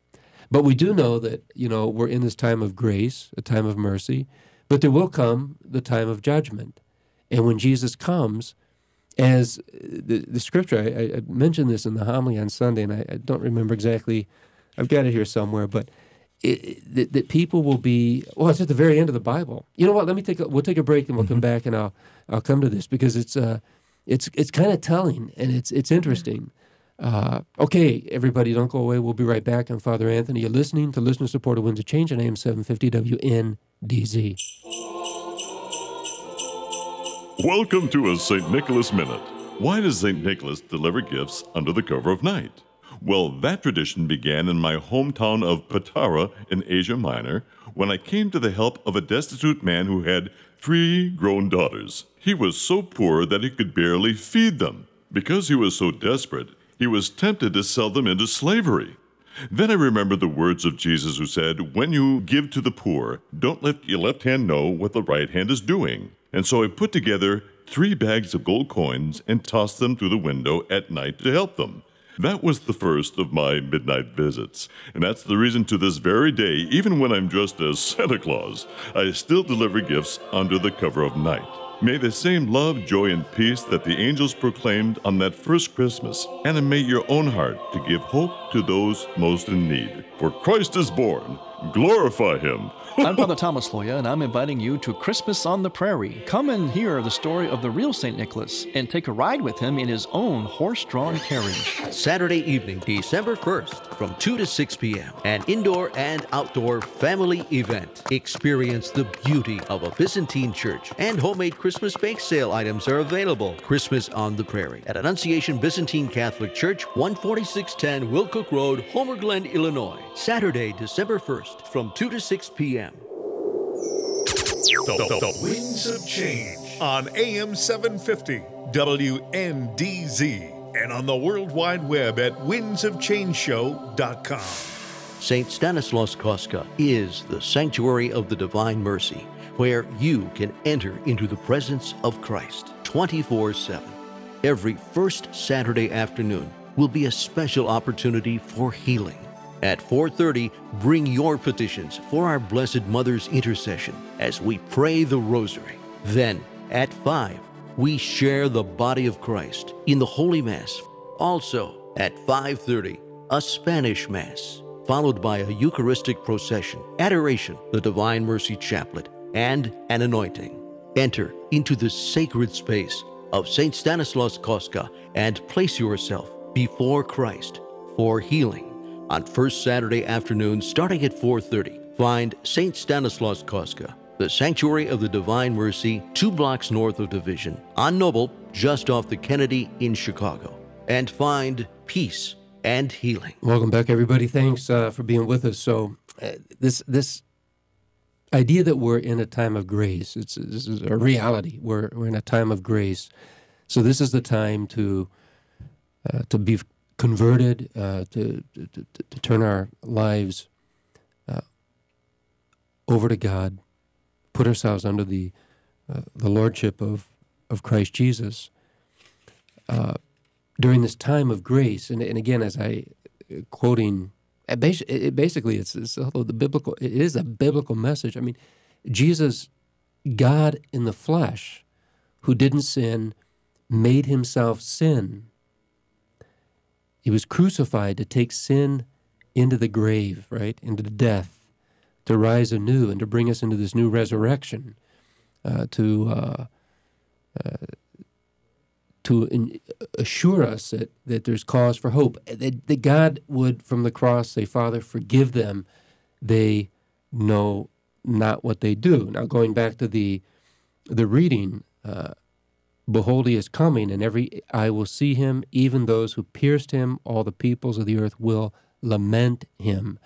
But we do know that, you know, we're in this time of grace, a time of mercy, but there will come the time of judgment. And when Jesus comes, as the, the scripture, I, I mentioned this in the homily on Sunday, and I, I don't remember exactly, I've got it here somewhere, but it, that, that people will be, well, it's at the very end of the Bible. You know what, let me take a, we'll take a break and we'll mm-hmm. come back and I'll I'll come to this because it's uh it's it's kind of telling and it's it's interesting. Uh, okay, everybody, don't go away. We'll be right back. I'm Father Anthony. You're listening to Listener Supported Winds of Change on A M seven fifty W N D Z. Welcome to a Saint Nicholas Minute. Why does Saint Nicholas deliver gifts under the cover of night? Well, that tradition began in my hometown of Patara in Asia Minor when I came to the help of a destitute man who had three grown daughters. He was so poor that he could barely feed them. Because he was so desperate, he was tempted to sell them into slavery. Then I remembered the words of Jesus who said, "When you give to the poor, don't let your left hand know what the right hand is doing." And so I put together three bags of gold coins and tossed them through the window at night to help them. That was the first of my midnight visits, and that's the reason to this very day, even when I'm dressed as Santa Claus, I still deliver gifts under the cover of night. May the same love, joy, and peace that the angels proclaimed on that first Christmas animate your own heart to give hope to those most in need. For Christ is born. Glorify Him. I'm Father Thomas Loya, and I'm inviting you to Christmas on the Prairie. Come and hear the story of the real Saint Nicholas and take a ride with him in his own horse-drawn carriage. Saturday evening, December first, from two to six p.m., an indoor and outdoor family event. Experience the beauty of a Byzantine church, and homemade Christmas bake sale items are available. Christmas on the Prairie at Annunciation Byzantine Catholic Church, one forty-six ten Wilcook Road, Homer Glen, Illinois. Saturday, December first, from two to six p.m. The, the, the Winds of Change on A M seven fifty W N D Z and on the World Wide Web at winds of change show dot com. Saint Stanislaus Kostka is the sanctuary of the Divine Mercy, where you can enter into the presence of Christ twenty-four seven. Every first Saturday afternoon will be a special opportunity for healing. At four thirty, bring your petitions for our Blessed Mother's intercession as we pray the Rosary. Then, at five, we share the body of Christ in the Holy Mass. Also, at five thirty, a Spanish Mass, followed by a Eucharistic procession, adoration, the Divine Mercy Chaplet, and an anointing. Enter into the sacred space of Saint Stanislaus Kostka and place yourself before Christ for healing. On first Saturday afternoon, starting at four thirty, find Saint Stanislaus Kostka, the Sanctuary of the Divine Mercy, two blocks north of Division, on Noble, just off the Kennedy in Chicago, and find peace and healing. Welcome back, everybody. Thanks uh, for being with us. So uh, this this idea that we're in a time of grace, it's this is a reality. We're we're in a time of grace. So this is the time to uh, to be converted, uh, to, to to turn our lives uh, over to God, put ourselves under the uh, the lordship of of Christ Jesus. Uh, during this time of grace, and, and again, as I uh, quoting, it basically it's, it's although the biblical, it is a biblical message. I mean, Jesus, God in the flesh, who didn't sin, made himself sin. He was crucified to take sin into the grave, right, into the death, to rise anew and to bring us into this new resurrection, uh, to uh, uh, to in, assure us that, that there's cause for hope, that, that God would, from the cross, say, Father, forgive them, they know not what they do. Now, going back to the the reading, uh, Behold, he is coming, and every eye will see him, even those who pierced him, all the peoples of the earth will lament him.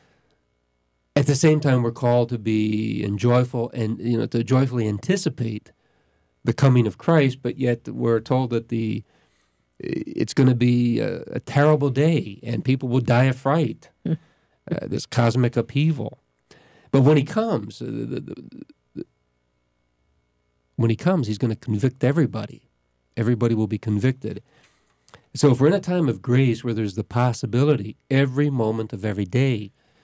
At the same time, we're called to be and joyful and, you know, to joyfully anticipate the coming of Christ, but yet we're told that the it's going to be a, a terrible day, and people will die of fright, uh, this cosmic upheaval. But when he comes, uh, the, the, the, when he comes, he's going to convict everybody. Everybody will be convicted. So if we're in a time of grace where there's the possibility every moment of every day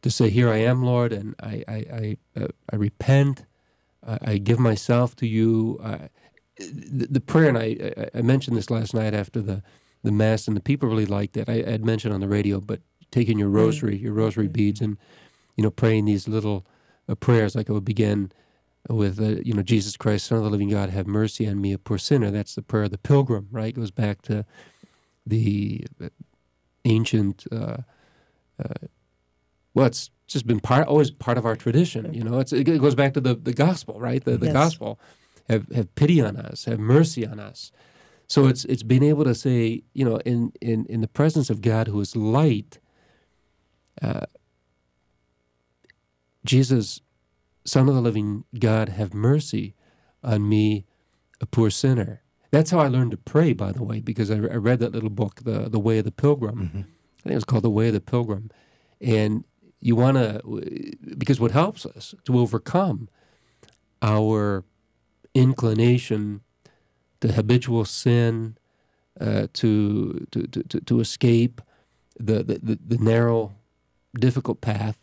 to say, "Here I am, Lord, and I I I, uh, I repent. I, I give myself to you." Uh, the, the prayer, and I, I I mentioned this last night after the, the Mass, and the people really liked it. I had mentioned on the radio, but taking your rosary, your rosary beads, and you know, praying these little uh, prayers, like I would begin with, uh, you know, Jesus Christ, Son of the living God, have mercy on me, a poor sinner. That's the prayer of the pilgrim, right? It goes back to the ancient, uh, uh, well, it's just been part, always part of our tradition, you know. It's, it goes back to the, the gospel, right? The, the Yes. gospel. Have have pity on us, have mercy on us. So it's it's being able to say, you know, in, in, in the presence of God who is light, uh, Jesus, Son of the living God, have mercy on me, a poor sinner. That's how I learned to pray, by the way, because I, I read that little book, the the Way of the Pilgrim. Mm-hmm. I think it was called The Way of the Pilgrim. And you want to, because what helps us to overcome our inclination to habitual sin, uh, to, to, to, to escape the, the, the narrow, difficult path,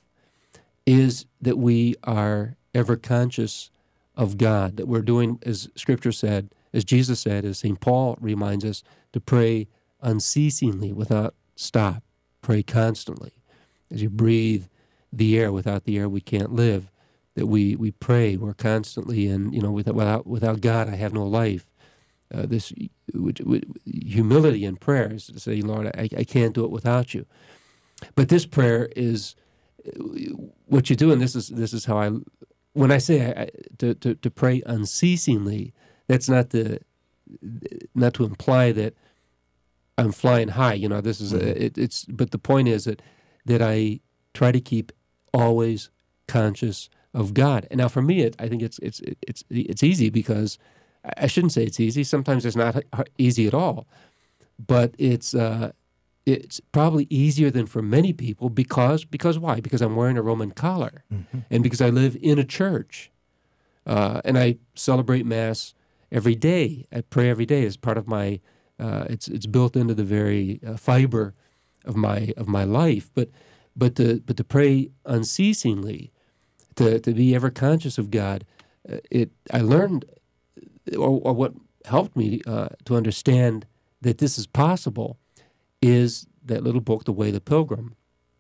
is that we are ever conscious of God, that we're doing, as Scripture said, as Jesus said, as Saint Paul reminds us, to pray unceasingly, without stop. Pray constantly. As you breathe the air, without the air we can't live. That we, we pray, we're constantly in, you know, without without, without God I have no life. Uh, this which, which, humility in prayer is to say, Lord, I, I can't do it without you. But this prayer is what you do, and this is this is how I, when I say I, to, to to pray unceasingly, that's not the not to imply that I'm flying high. You know, this is a, it, it's. But the point is that that I try to keep always conscious of God. And now for me, it, I think it's it's it's it's easy, because I shouldn't say it's easy. Sometimes it's not easy at all, but it's uh, it's probably easier than for many people, because because why? Because I'm wearing a Roman collar, mm-hmm. and because I live in a church, uh, and I celebrate Mass every day. I pray every day as part of my. Uh, it's it's built into the very uh, fiber of my of my life. But but to but to pray unceasingly, to to be ever conscious of God, uh, it I learned, or, or what helped me uh, to understand that this is possible, is that little book, The Way of the Pilgrim.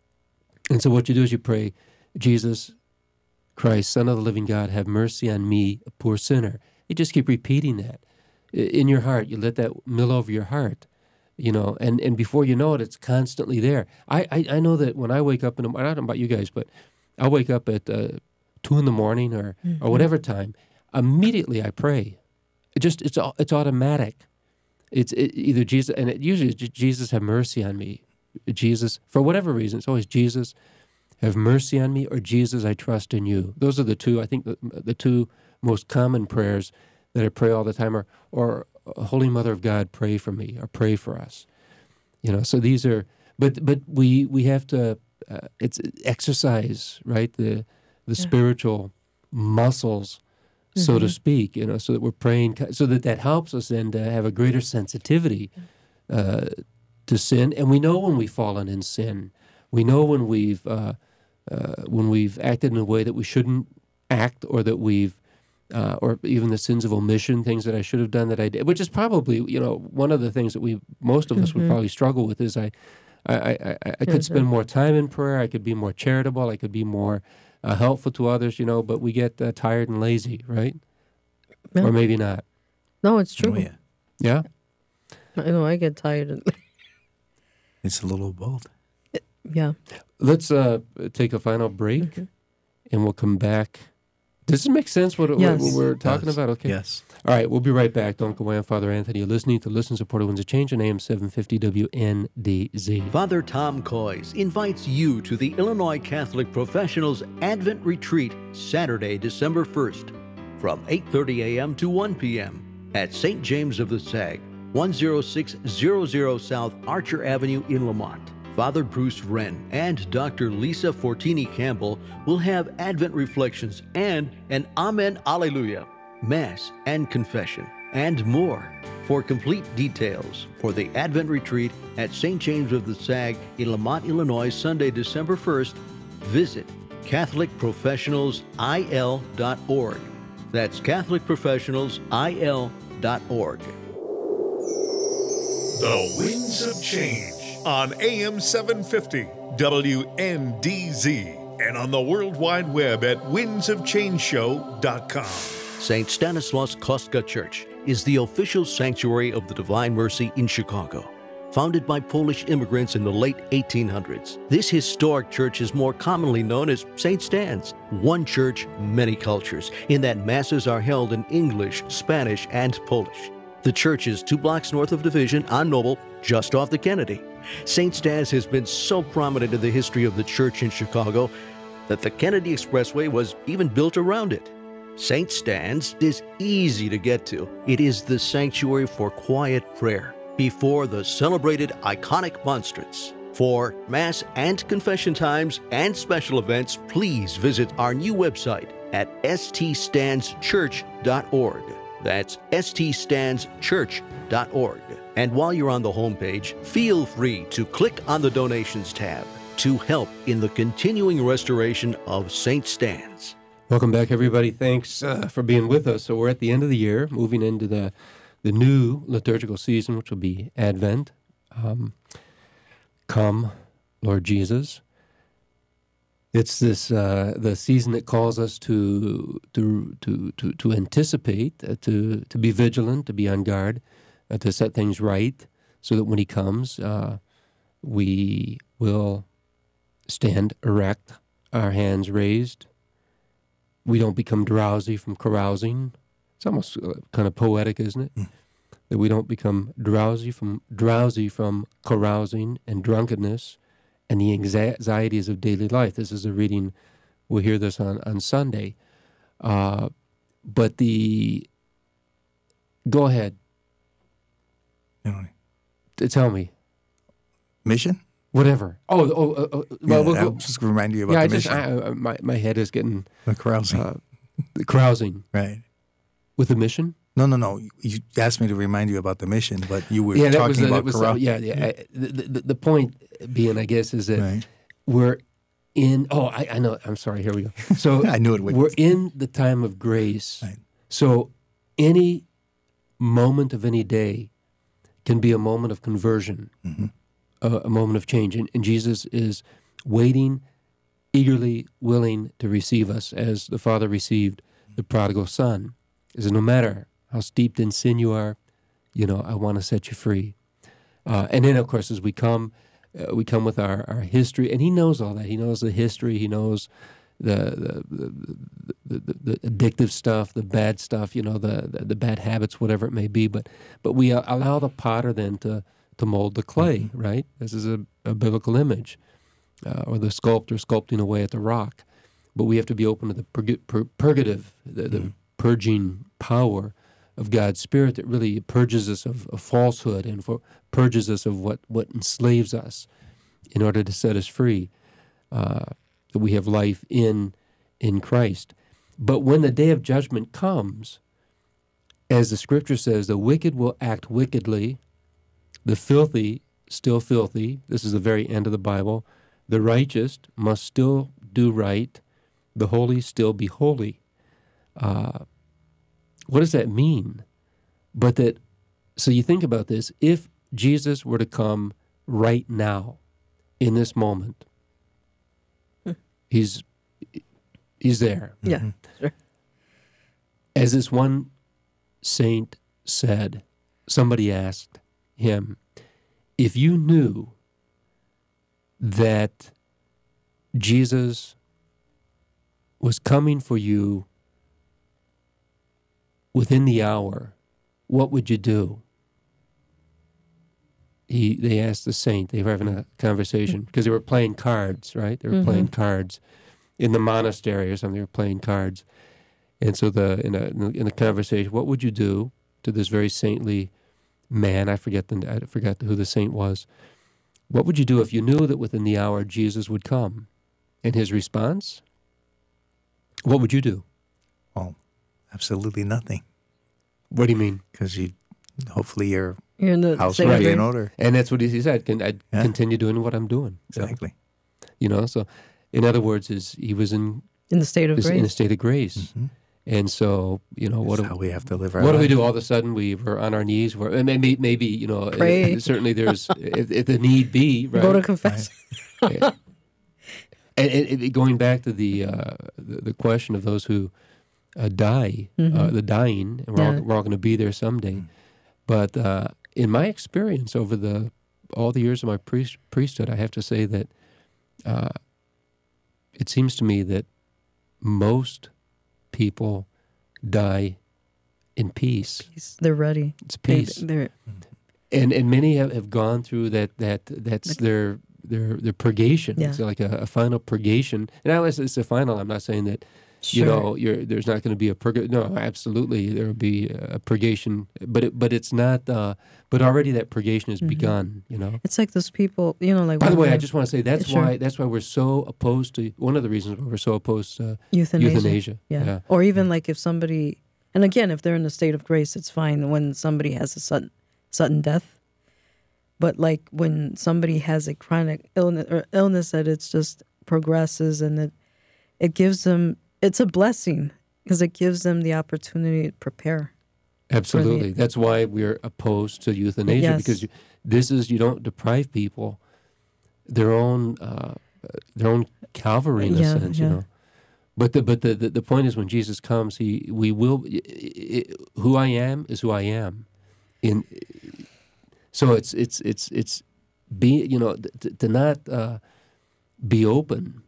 And so what you do is you pray, Jesus Christ, Son of the living God, have mercy on me, a poor sinner. You just keep repeating that in your heart. You let that mill over your heart, you know, and, and before you know it, it's constantly there. I, I, I know that when I wake up, in the, I don't know about you guys, but I wake up at uh, two in the morning or, mm-hmm. or whatever time, immediately I pray. It just, it's it's automatic. It's it, either Jesus, and it usually is Jesus, have mercy on me. Jesus, for whatever reason, it's always Jesus, have mercy on me, or Jesus, I trust in you. Those are the two, I think, the, the two most common prayers that I pray all the time, or, or Holy Mother of God, pray for me, or pray for us. You know, so these are, but but we we have to, uh, it's exercise, right? The the yeah. spiritual muscles, so mm-hmm. to speak, you know, so that we're praying, so that that helps us then to have a greater sensitivity uh, to sin. And we know when we've fallen in sin. We know when we've uh, uh, when we've acted in a way that we shouldn't act, or that we've, uh, or even the sins of omission, things that I should have done that I did, which is probably, you know, one of the things that we, most of us mm-hmm. would probably struggle with is I, I, I, I, I could spend more time in prayer, I could be more charitable, I could be more uh, helpful to others, you know, but we get uh, tired and lazy, right? Yeah. Or maybe not. No, it's true. Oh, yeah. Yeah? I know, I get tired. And it's a little both. Yeah. Let's uh, take a final break, mm-hmm. and we'll come back. Does it make sense what, yes. what we're talking yes. about? Okay. Yes. All right, we'll be right back. Don't go away. I'm Father Anthony. You're listening to Listen, Support, Winds of Change on A M seven fifty W N D Z. Father Tom Coys invites you to the Illinois Catholic Professionals Advent Retreat, Saturday, December first, from eight thirty a.m. to one p.m. at Saint James of the Sag, one oh six hundred South Archer Avenue in Lamont. Father Bruce Wren and Doctor Lisa Fortini Campbell will have Advent reflections and an Amen Alleluia, Mass and confession, and more. For complete details for the Advent Retreat at Saint James of the Sag in Lamont, Illinois, Sunday, December first, visit Catholic Professionals I L dot org. That's Catholic Professionals I L dot org. The Winds of Change on A M seven fifty W N D Z and on the World Wide Web at winds of change show dot com. Saint Stanislaus Kostka Church is the official sanctuary of the Divine Mercy in Chicago. Founded by Polish immigrants in the late eighteen hundreds, this historic church is more commonly known as Saint Stan's. One church, many cultures, in that masses are held in English, Spanish, and Polish. The church is two blocks north of Division on Noble, just off the Kennedy. Saint Stan's has been so prominent in the history of the church in Chicago that the Kennedy Expressway was even built around it. Saint Stan's is easy to get to. It is the sanctuary for quiet prayer before the celebrated iconic monstrance. For Mass and confession times and special events, please visit our new website at s t stands church dot org. That's s t stands church dot org. And while you're on the homepage, feel free to click on the Donations tab to help in the continuing restoration of Saint Stan's. Welcome back, everybody. Thanks uh, for being with us. So we're at the end of the year, moving into the the new liturgical season, which will be Advent. Um, come, Lord Jesus. It's this uh, the season that calls us to to to to, to anticipate, uh, to to be vigilant, to be on guard, uh, to set things right, so that when He comes, uh, we will stand erect, our hands raised. We don't become drowsy from carousing. It's almost uh, kind of poetic, isn't it? Mm. That we don't become drowsy from drowsy from carousing and drunkenness and the anxieties of daily life. This is a reading, we'll hear this on, on Sunday. Uh, but the, go ahead. You know, T- tell me. mission? Whatever. Oh, oh, uh, uh, well, yeah, we'll I'll go. just remind you about Yeah, I the just, mission. I, I, my, my head is getting the carousing. uh, carousing. Right. With a mission? No, no, no. You asked me to remind you about the mission, but you were yeah, that talking was, about that was, carousing. yeah, yeah. I, the, the, the point being, I guess, is that Right. we're in, oh, I, I know, I'm sorry, here we go. So I knew it would. we're in the time of grace. Right. So any moment of any day can be a moment of conversion, Mm-hmm. a, a moment of change. And, and Jesus is waiting, eagerly willing to receive us as the Father received the prodigal son. He says, no matter how steeped in sin you are, you know, I want to set you free. Uh, and then, of course, as we come, uh, we come with our, our history, and he knows all that. He knows the history. He knows the the, the, the, the addictive stuff, the bad stuff, you know, the, the, the bad habits, whatever it may be. But but we uh, allow the potter then to, to mold the clay, mm-hmm. right? This is a, a biblical image, uh, or the sculptor sculpting away at the rock. But we have to be open to the purg- pur- purgative, the, the mm-hmm. purging power of God's Spirit that really purges us of, of falsehood and for, purges us of what, what enslaves us in order to set us free. Uh, that we have life in in Christ. But when the day of judgment comes, as the Scripture says, the wicked will act wickedly, the filthy still filthy. This is the very end of the Bible. The righteous must still do right, the holy still be holy. Uh, what does that mean? But that, so you think about this, if Jesus were to come right now, in this moment, hmm. he's he's there. Yeah, mm-hmm. Sure. As this one saint said, somebody asked him, if you knew that Jesus was coming for you within the hour, what would you do? He, they asked the saint, they were having a conversation, because they were playing cards, right? They were mm-hmm. playing cards in the monastery or something, they were playing cards. And so the in a in the conversation, what would you do to this very saintly man? I forget the I forgot who the saint was. What would you do if you knew that within the hour Jesus would come? And his response, what would you do? Well, absolutely nothing. What do you mean? Because you, hopefully your You're in the house will be in order. And that's what he said. Can I yeah. continue doing what I'm doing? Exactly. So, you know, so in other words, is he was in In the state of this, grace. in a state of grace. Mm-hmm. And so, you know, what That's do, how we have to live our what do we life. do? All of a sudden, we were on our knees. We're, and maybe, maybe you know, Pray. uh, certainly there's, if, if the need be, right? Go to confess. and, and, and going back to the, uh, the the question of those who uh, die, Mhm. uh, the dying, and we're all, Yeah. we're all going to be there someday. But uh, in my experience over the all the years of my priest, priesthood, I have to say that uh, it seems to me that most people die in peace. Peace. They're ready. It's They- peace, They're, and and many have, have gone through that. That that's Like- their their their purgation. Yeah. It's like a, a final purgation. And I was it's a final. I'm not saying that you sure. know you're, there's not going to be a purgation. No, absolutely there will be a purgation. But it, but it's not. Uh, but already that purgation has Mhm. begun. You know. It's like those people, you know, like By the when way, I they're just want to say that's Sure. why that's why we're so opposed to one of the reasons why we're so opposed to euthanasia. euthanasia. Yeah. Yeah. Or even like if somebody, and again, if they're in a state of grace, it's fine when somebody has a sudden, sudden death. But like when somebody has a chronic illness or illness that it's just progresses and it, it gives them, it's a blessing because it gives them the opportunity to prepare. Absolutely. That's why we're opposed to euthanasia Yes. because you, this is you don't deprive people their own uh, their own Calvary in a Yeah, sense, you yeah. know. But the but the, the, the point is when Jesus comes, he we will i i who I am is who I am. In so it's it's it's it's be you know to, to not uh, be open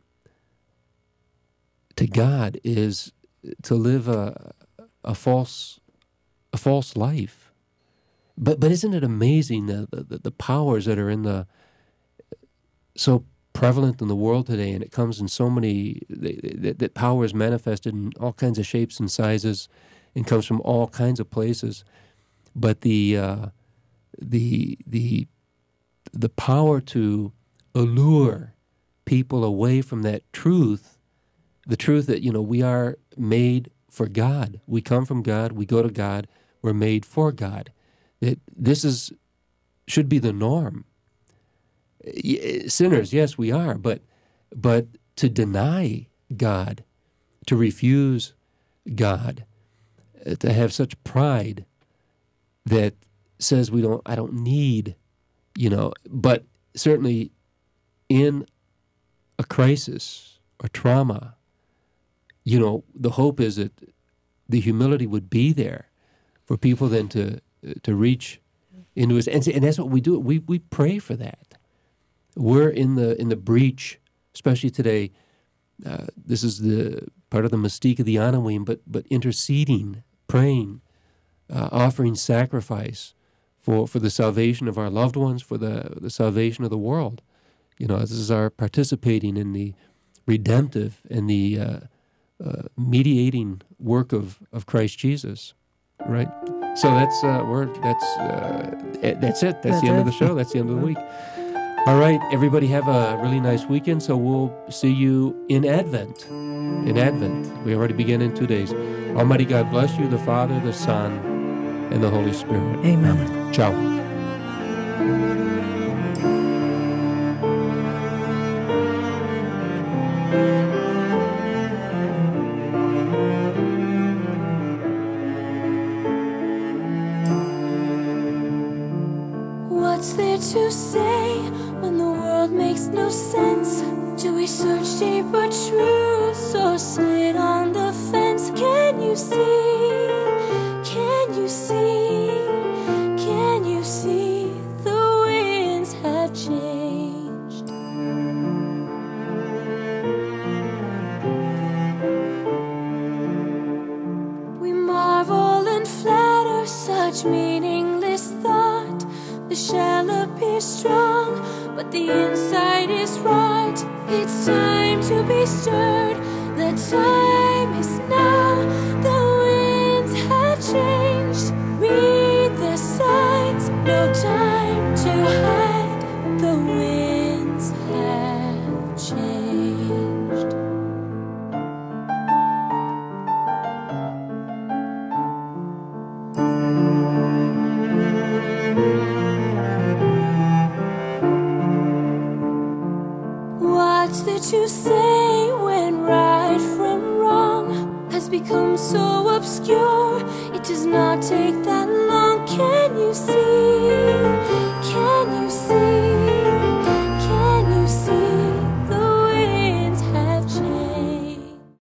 to God is to live a a false a false life. But but isn't it amazing the, the the powers that are in the so prevalent in the world today, and it comes in so many that, that power is manifested in all kinds of shapes and sizes, and comes from all kinds of places. But the uh, the the the power to allure people away from that truth, the truth that you know we are made for God. We come from God. We go to God. We're made for God. That this is should be the norm. Y- Sinners, yes, we are, but but to deny God, to refuse God, uh, to have such pride that says we don't, I don't need, you know, but certainly in a crisis or trauma, you know, the hope is that the humility would be there for people then to to reach into his, and, and that's what we do. We we pray for that. We're in the in the breach, especially today. Uh, this is the part of the mystique of the Anawim, but but interceding, praying, uh, offering sacrifice for, for the salvation of our loved ones, for the the salvation of the world. You know, this is our participating in the redemptive and the uh, uh, mediating work of, of Christ Jesus, right? So that's uh, we're that's uh, that's it. That's, That's the end it. of the show. That's the end of the week. All right, everybody, have a really nice weekend. So we'll see you in Advent. In Advent, we already begin in two days. Almighty God bless you, the Father, the Son, and the Holy Spirit. Amen. Ciao. What's there to say when the world makes no sense? Do we search deeper truths or sit on the fence? Can you see? Can you see? Can you see the winds have changed? We marvel and flatter such meaningless thought. The shell appears strong, but the inside is rot. It's time to be stirred. The time is now. The winds have changed. Read the signs. No time to hide. The winds have changed. What's there to say become so obscure. It does not take that long, can you see?